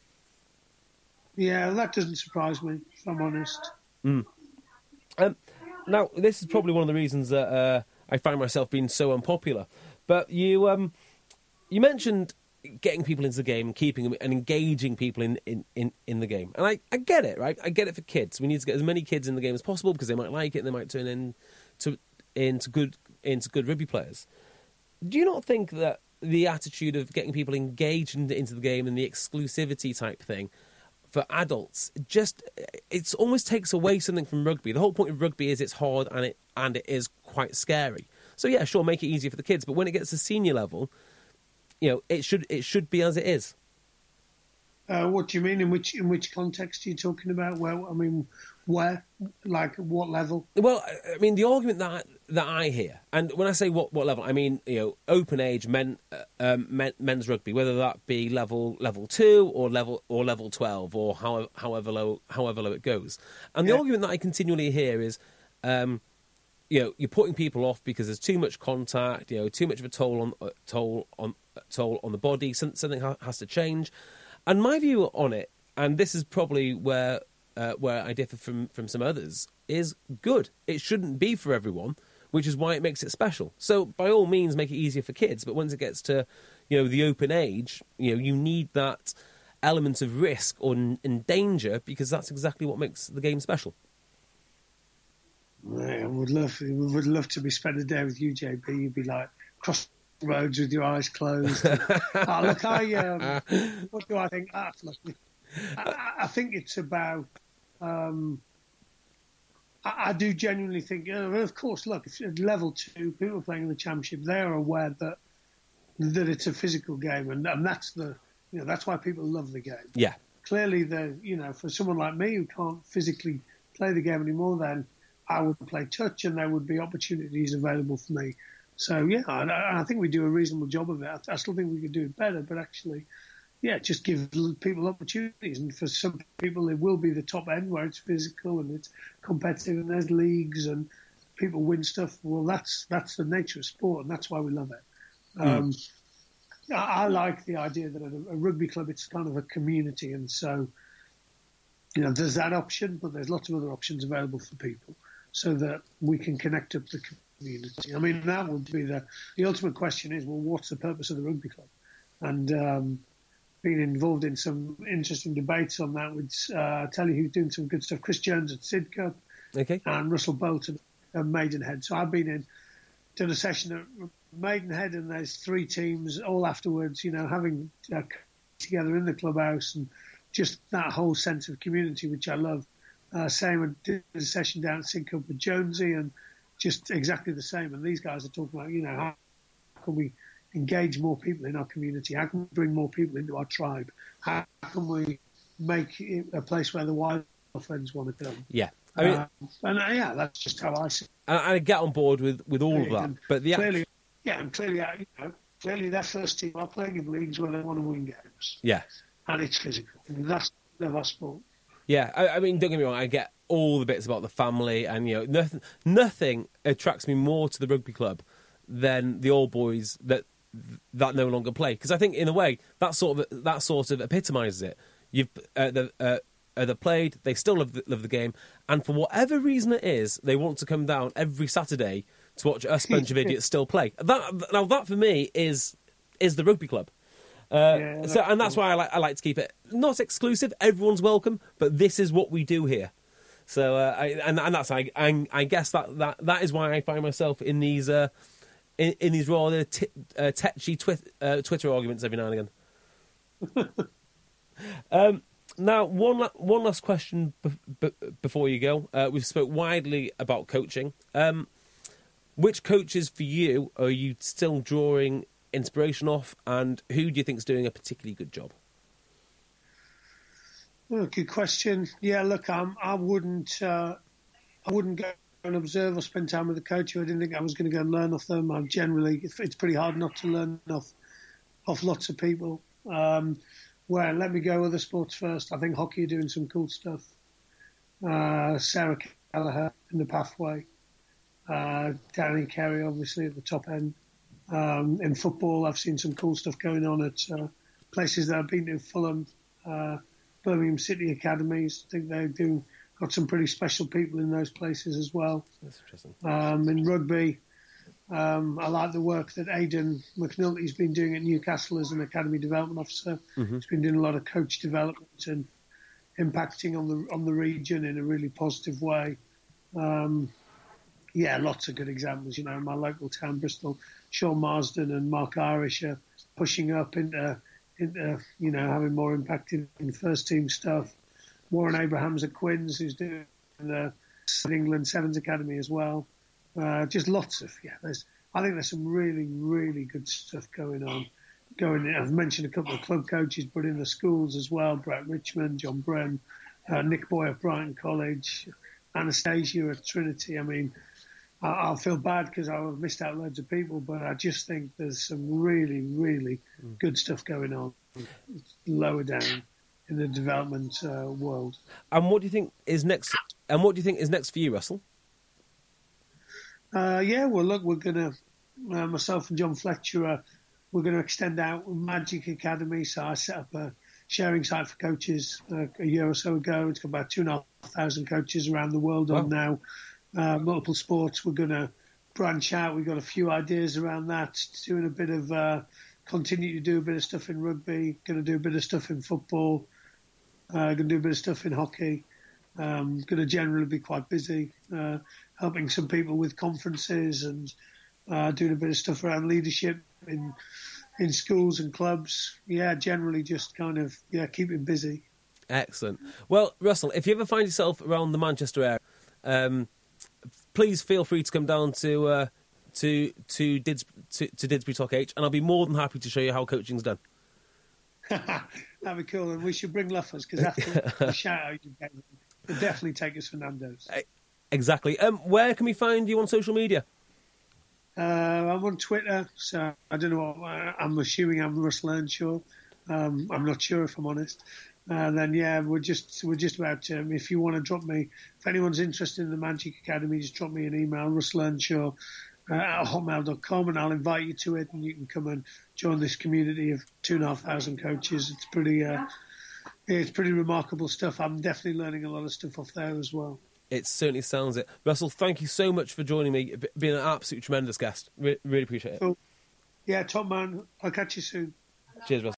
Speaker 6: Yeah, that doesn't surprise me, if I'm honest.
Speaker 5: Mm. Um, now, this is probably one of the reasons that uh, I find myself being so unpopular. But you um, you mentioned getting people into the game, keeping them and engaging people in, in, in, in the game. And I, I get it, right? I get it for kids. We need to get as many kids in the game as possible because they might like it and they might turn in to, into good into good rugby players. Do you not think that the attitude of getting people engaged in, into the game and the exclusivity type thing for adults, just it almost takes away something from rugby? The whole point of rugby is it's hard and it and it is quite scary. So yeah, sure, make it easier for the kids, but when it gets to senior level, you know, it should it should be as it is.
Speaker 6: Uh, what do you mean? In which in which context are you talking about? Where I mean, where, like, what level?
Speaker 5: Well, I mean, the argument that that I hear, and when I say what, what level, I mean, you know, open age men, uh, um, men men's rugby, whether that be level level two or level or level twelve or however however low however low it goes. And the yeah. argument that I continually hear is, um, you know, you're putting people off because there's too much contact, you know, too much of a toll on uh, toll on uh, toll on the body. Some, something ha- has to change. And my view on it, and this is probably where uh, where I differ from, from some others, is good. It shouldn't be for everyone, which is why it makes it special. So by all means, make it easier for kids. But once it gets to, you know, the open age, you know, you need that element of risk or in danger because that's exactly what makes the game special.
Speaker 6: I would love, would love to be spend a day with you, J B. You'd be like crossing roads with your eyes closed. Oh, look, I um, what do I think? Ah, look, I, I think it's about. Um, I, I do genuinely think, uh, of course, look, if at level two, people playing in the Championship, they are aware that that it's a physical game, and, and that's the, you know, that's why people love the game.
Speaker 5: Yeah.
Speaker 6: Clearly, the, you know, for someone like me who can't physically play the game anymore, then I would play touch, and there would be opportunities available for me. So yeah, I, I think we do a reasonable job of it. I, I still think we could do it better, but actually, yeah, just give people opportunities. And for some people, it will be the top end where it's physical and it's competitive, and there's leagues and people win stuff. Well, that's that's the nature of sport, and that's why we love it. Mm. Um, I, I like the idea that at a, a rugby club, it's kind of a community, and so you know, there's that option, but there's lots of other options available for people, so that we can connect up the community. I mean, that would be the the ultimate question is, well, what's the purpose of the rugby club? And um, been involved in some interesting debates on that with uh, tell you who's doing some good stuff. Chris Jones at Sidcup,
Speaker 5: okay,
Speaker 6: and Russell Bolton at Maidenhead. So I've been in, done a session at Maidenhead, and there's three teams all afterwards, you know, having uh, together in the clubhouse, and just that whole sense of community, which I love. Uh, same, I did a session down at Sidcup with Jonesy, and just exactly the same. And these guys are talking about, you know, how can we engage more people in our community? How can we bring more people into our tribe? How can we make it a place where the wild friends want to come?
Speaker 5: Yeah. I mean,
Speaker 6: uh, and uh, yeah, that's just how I see it.
Speaker 5: And I get on board with, with all of that.
Speaker 6: And
Speaker 5: but the
Speaker 6: clearly, act- yeah, and clearly, uh, you know, clearly their first team are playing in leagues where they want to win games.
Speaker 5: Yeah.
Speaker 6: And it's physical. And that's our sport.
Speaker 5: Yeah, I, I mean, don't get me wrong, I get all the bits about the family, and, you know, nothing, nothing attracts me more to the rugby club than the old boys that that no longer play. Because I think, in a way, that sort of that sort of epitomises it. You've uh, the uh, uh, they played, they still love the, love the game, and for whatever reason it is, they want to come down every Saturday to watch us bunch of idiots still play. That now that for me is is the rugby club. Uh, yeah, so, and that's cool. why I like I like to keep it not exclusive. Everyone's welcome, but this is what we do here. So, uh, I, and and that's I, I I guess that, that that is why I find myself in these uh, in, in these rather t- uh, tetchy twi- uh, Twitter arguments every now and again. um, now, one la- one last question b- b- before you go. Uh, we've spoke widely about coaching. Um, which coaches for you are you still drawing inspiration off, and who do you think is doing a particularly good job?
Speaker 6: Well, good question. Yeah, look, I'm, I wouldn't, uh, I wouldn't go and observe or spend time with a coach who I didn't think I was going to go and learn off them. I'm generally, it's pretty hard not to learn off, off lots of people. Um, where let me go other sports first. I think hockey are doing some cool stuff. Uh, Sarah Kelleher in the pathway. Uh, Danny Carey, obviously, at the top end. Um, in football, I've seen some cool stuff going on at uh, places that I've been to, Fulham, uh, Birmingham City Academies. I think they're doing, got some pretty special people in those places as well.
Speaker 5: That's interesting.
Speaker 6: Um, in rugby, um, I like the work that Aidan McNulty's been doing at Newcastle as an academy development officer. Mm-hmm. He's been doing a lot of coach development and impacting on the on the region in a really positive way. Um, yeah, lots of good examples. You know, in my local town, Bristol, Sean Marsden and Mark Irish are pushing up into, into you know, having more impact in, in first team stuff. Warren Abrahams at Quins, who's doing the England Sevens Academy as well. Uh, just lots of, yeah, there's, I think there's some really, really good stuff going on. Going, I've mentioned a couple of club coaches, but in the schools as well, Brett Richmond, John Bren, uh, Nick Boy at Brighton College, Anastasia at Trinity. I mean, I, I'll feel bad because I've missed out loads of people, but I just think there's some really, really mm. good stuff going on lower down in the development uh, world.
Speaker 5: And what do you think is next? And what do you think is next for you, Russell?
Speaker 6: Uh, yeah, well, look, we're going to, uh, myself and John Fletcher, uh, we're going to extend out Magic Academy. So I set up a sharing site for coaches uh, a year or so ago. It's got about two and a half thousand coaches around the world wow. on now. Uh, multiple sports. We're going to branch out. We've got a few ideas around that. Doing a bit of, uh, continue to do a bit of stuff in rugby. Going to do a bit of stuff in football. Uh, going to do a bit of stuff in hockey. Um, going to generally be quite busy, uh, helping some people with conferences and uh, doing a bit of stuff around leadership in in schools and clubs. Yeah, generally just kind of yeah keeping busy.
Speaker 5: Excellent. Well, Russell, if you ever find yourself around the Manchester area, um, please feel free to come down to uh, to to, Dids- to to Didsbury Talk H, and I'll be more than happy to show you how coaching's done.
Speaker 6: That'd be cool, and we should bring Luffers because after the shout out you gave, we'll definitely take us for Nando's.
Speaker 5: Exactly. Um, where can we find you on social media?
Speaker 6: Uh, I'm on Twitter, so I don't know. What, I'm assuming I'm Russell Earnshaw. Um, I'm not sure if I'm honest. And uh, then yeah, we're just we're just about to. Um, if you want to drop me, if anyone's interested in the Magic Academy, just drop me an email, Russell Earnshaw uh, at hotmail dot com, and I'll invite you to it, and you can come and join this community of two and a half thousand coaches. It's pretty, uh, it's pretty remarkable stuff. I'm definitely learning a lot of stuff off there as well.
Speaker 5: It certainly sounds it. Russell, thank you so much for joining me. Being an absolute tremendous guest. Re- really appreciate it.
Speaker 6: Cool. Yeah, top man. I'll catch you soon.
Speaker 5: Cheers, Russell.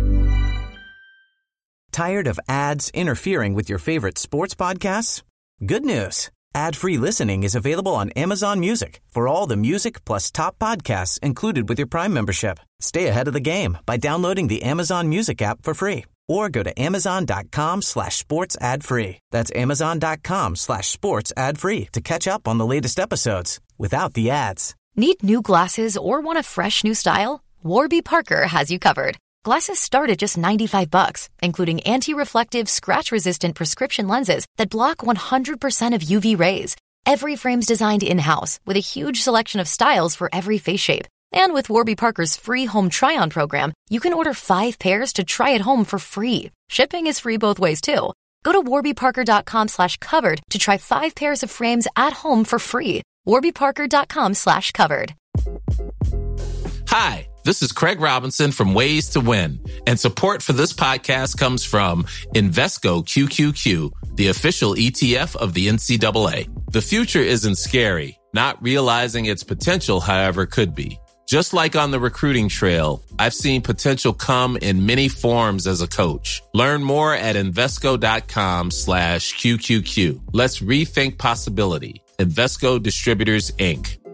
Speaker 7: Tired of ads interfering with your favorite sports podcasts? Good news. Ad-free listening is available on Amazon Music for all the music plus top podcasts included with your Prime membership. Stay ahead of the game by downloading the Amazon Music app for free or go to amazon.com slash sports ad free. That's amazon.com slash sports ad free to catch up on the latest episodes without the ads.
Speaker 8: Need new glasses or want a fresh new style? Warby Parker has you covered. Glasses start at just ninety-five bucks, including anti-reflective, scratch-resistant prescription lenses that block one hundred percent of U V rays. Every frame's designed in-house with a huge selection of styles for every face shape. And with Warby Parker's free home try-on program, you can order five pairs to try at home for free. Shipping is free both ways, too. Go to warbyparker.com slash covered to try five pairs of frames at home for free. warbyparker.com slash covered.
Speaker 9: Hi, this is Craig Robinson from Ways to Win, and support for this podcast comes from Invesco Q Q Q, the official E T F of the N C double A. The future isn't scary. Not realizing its potential, however, could be. Just like on the recruiting trail, I've seen potential come in many forms as a coach. Learn more at Invesco.com slash QQQ. Let's rethink possibility. Invesco Distributors, Incorporated.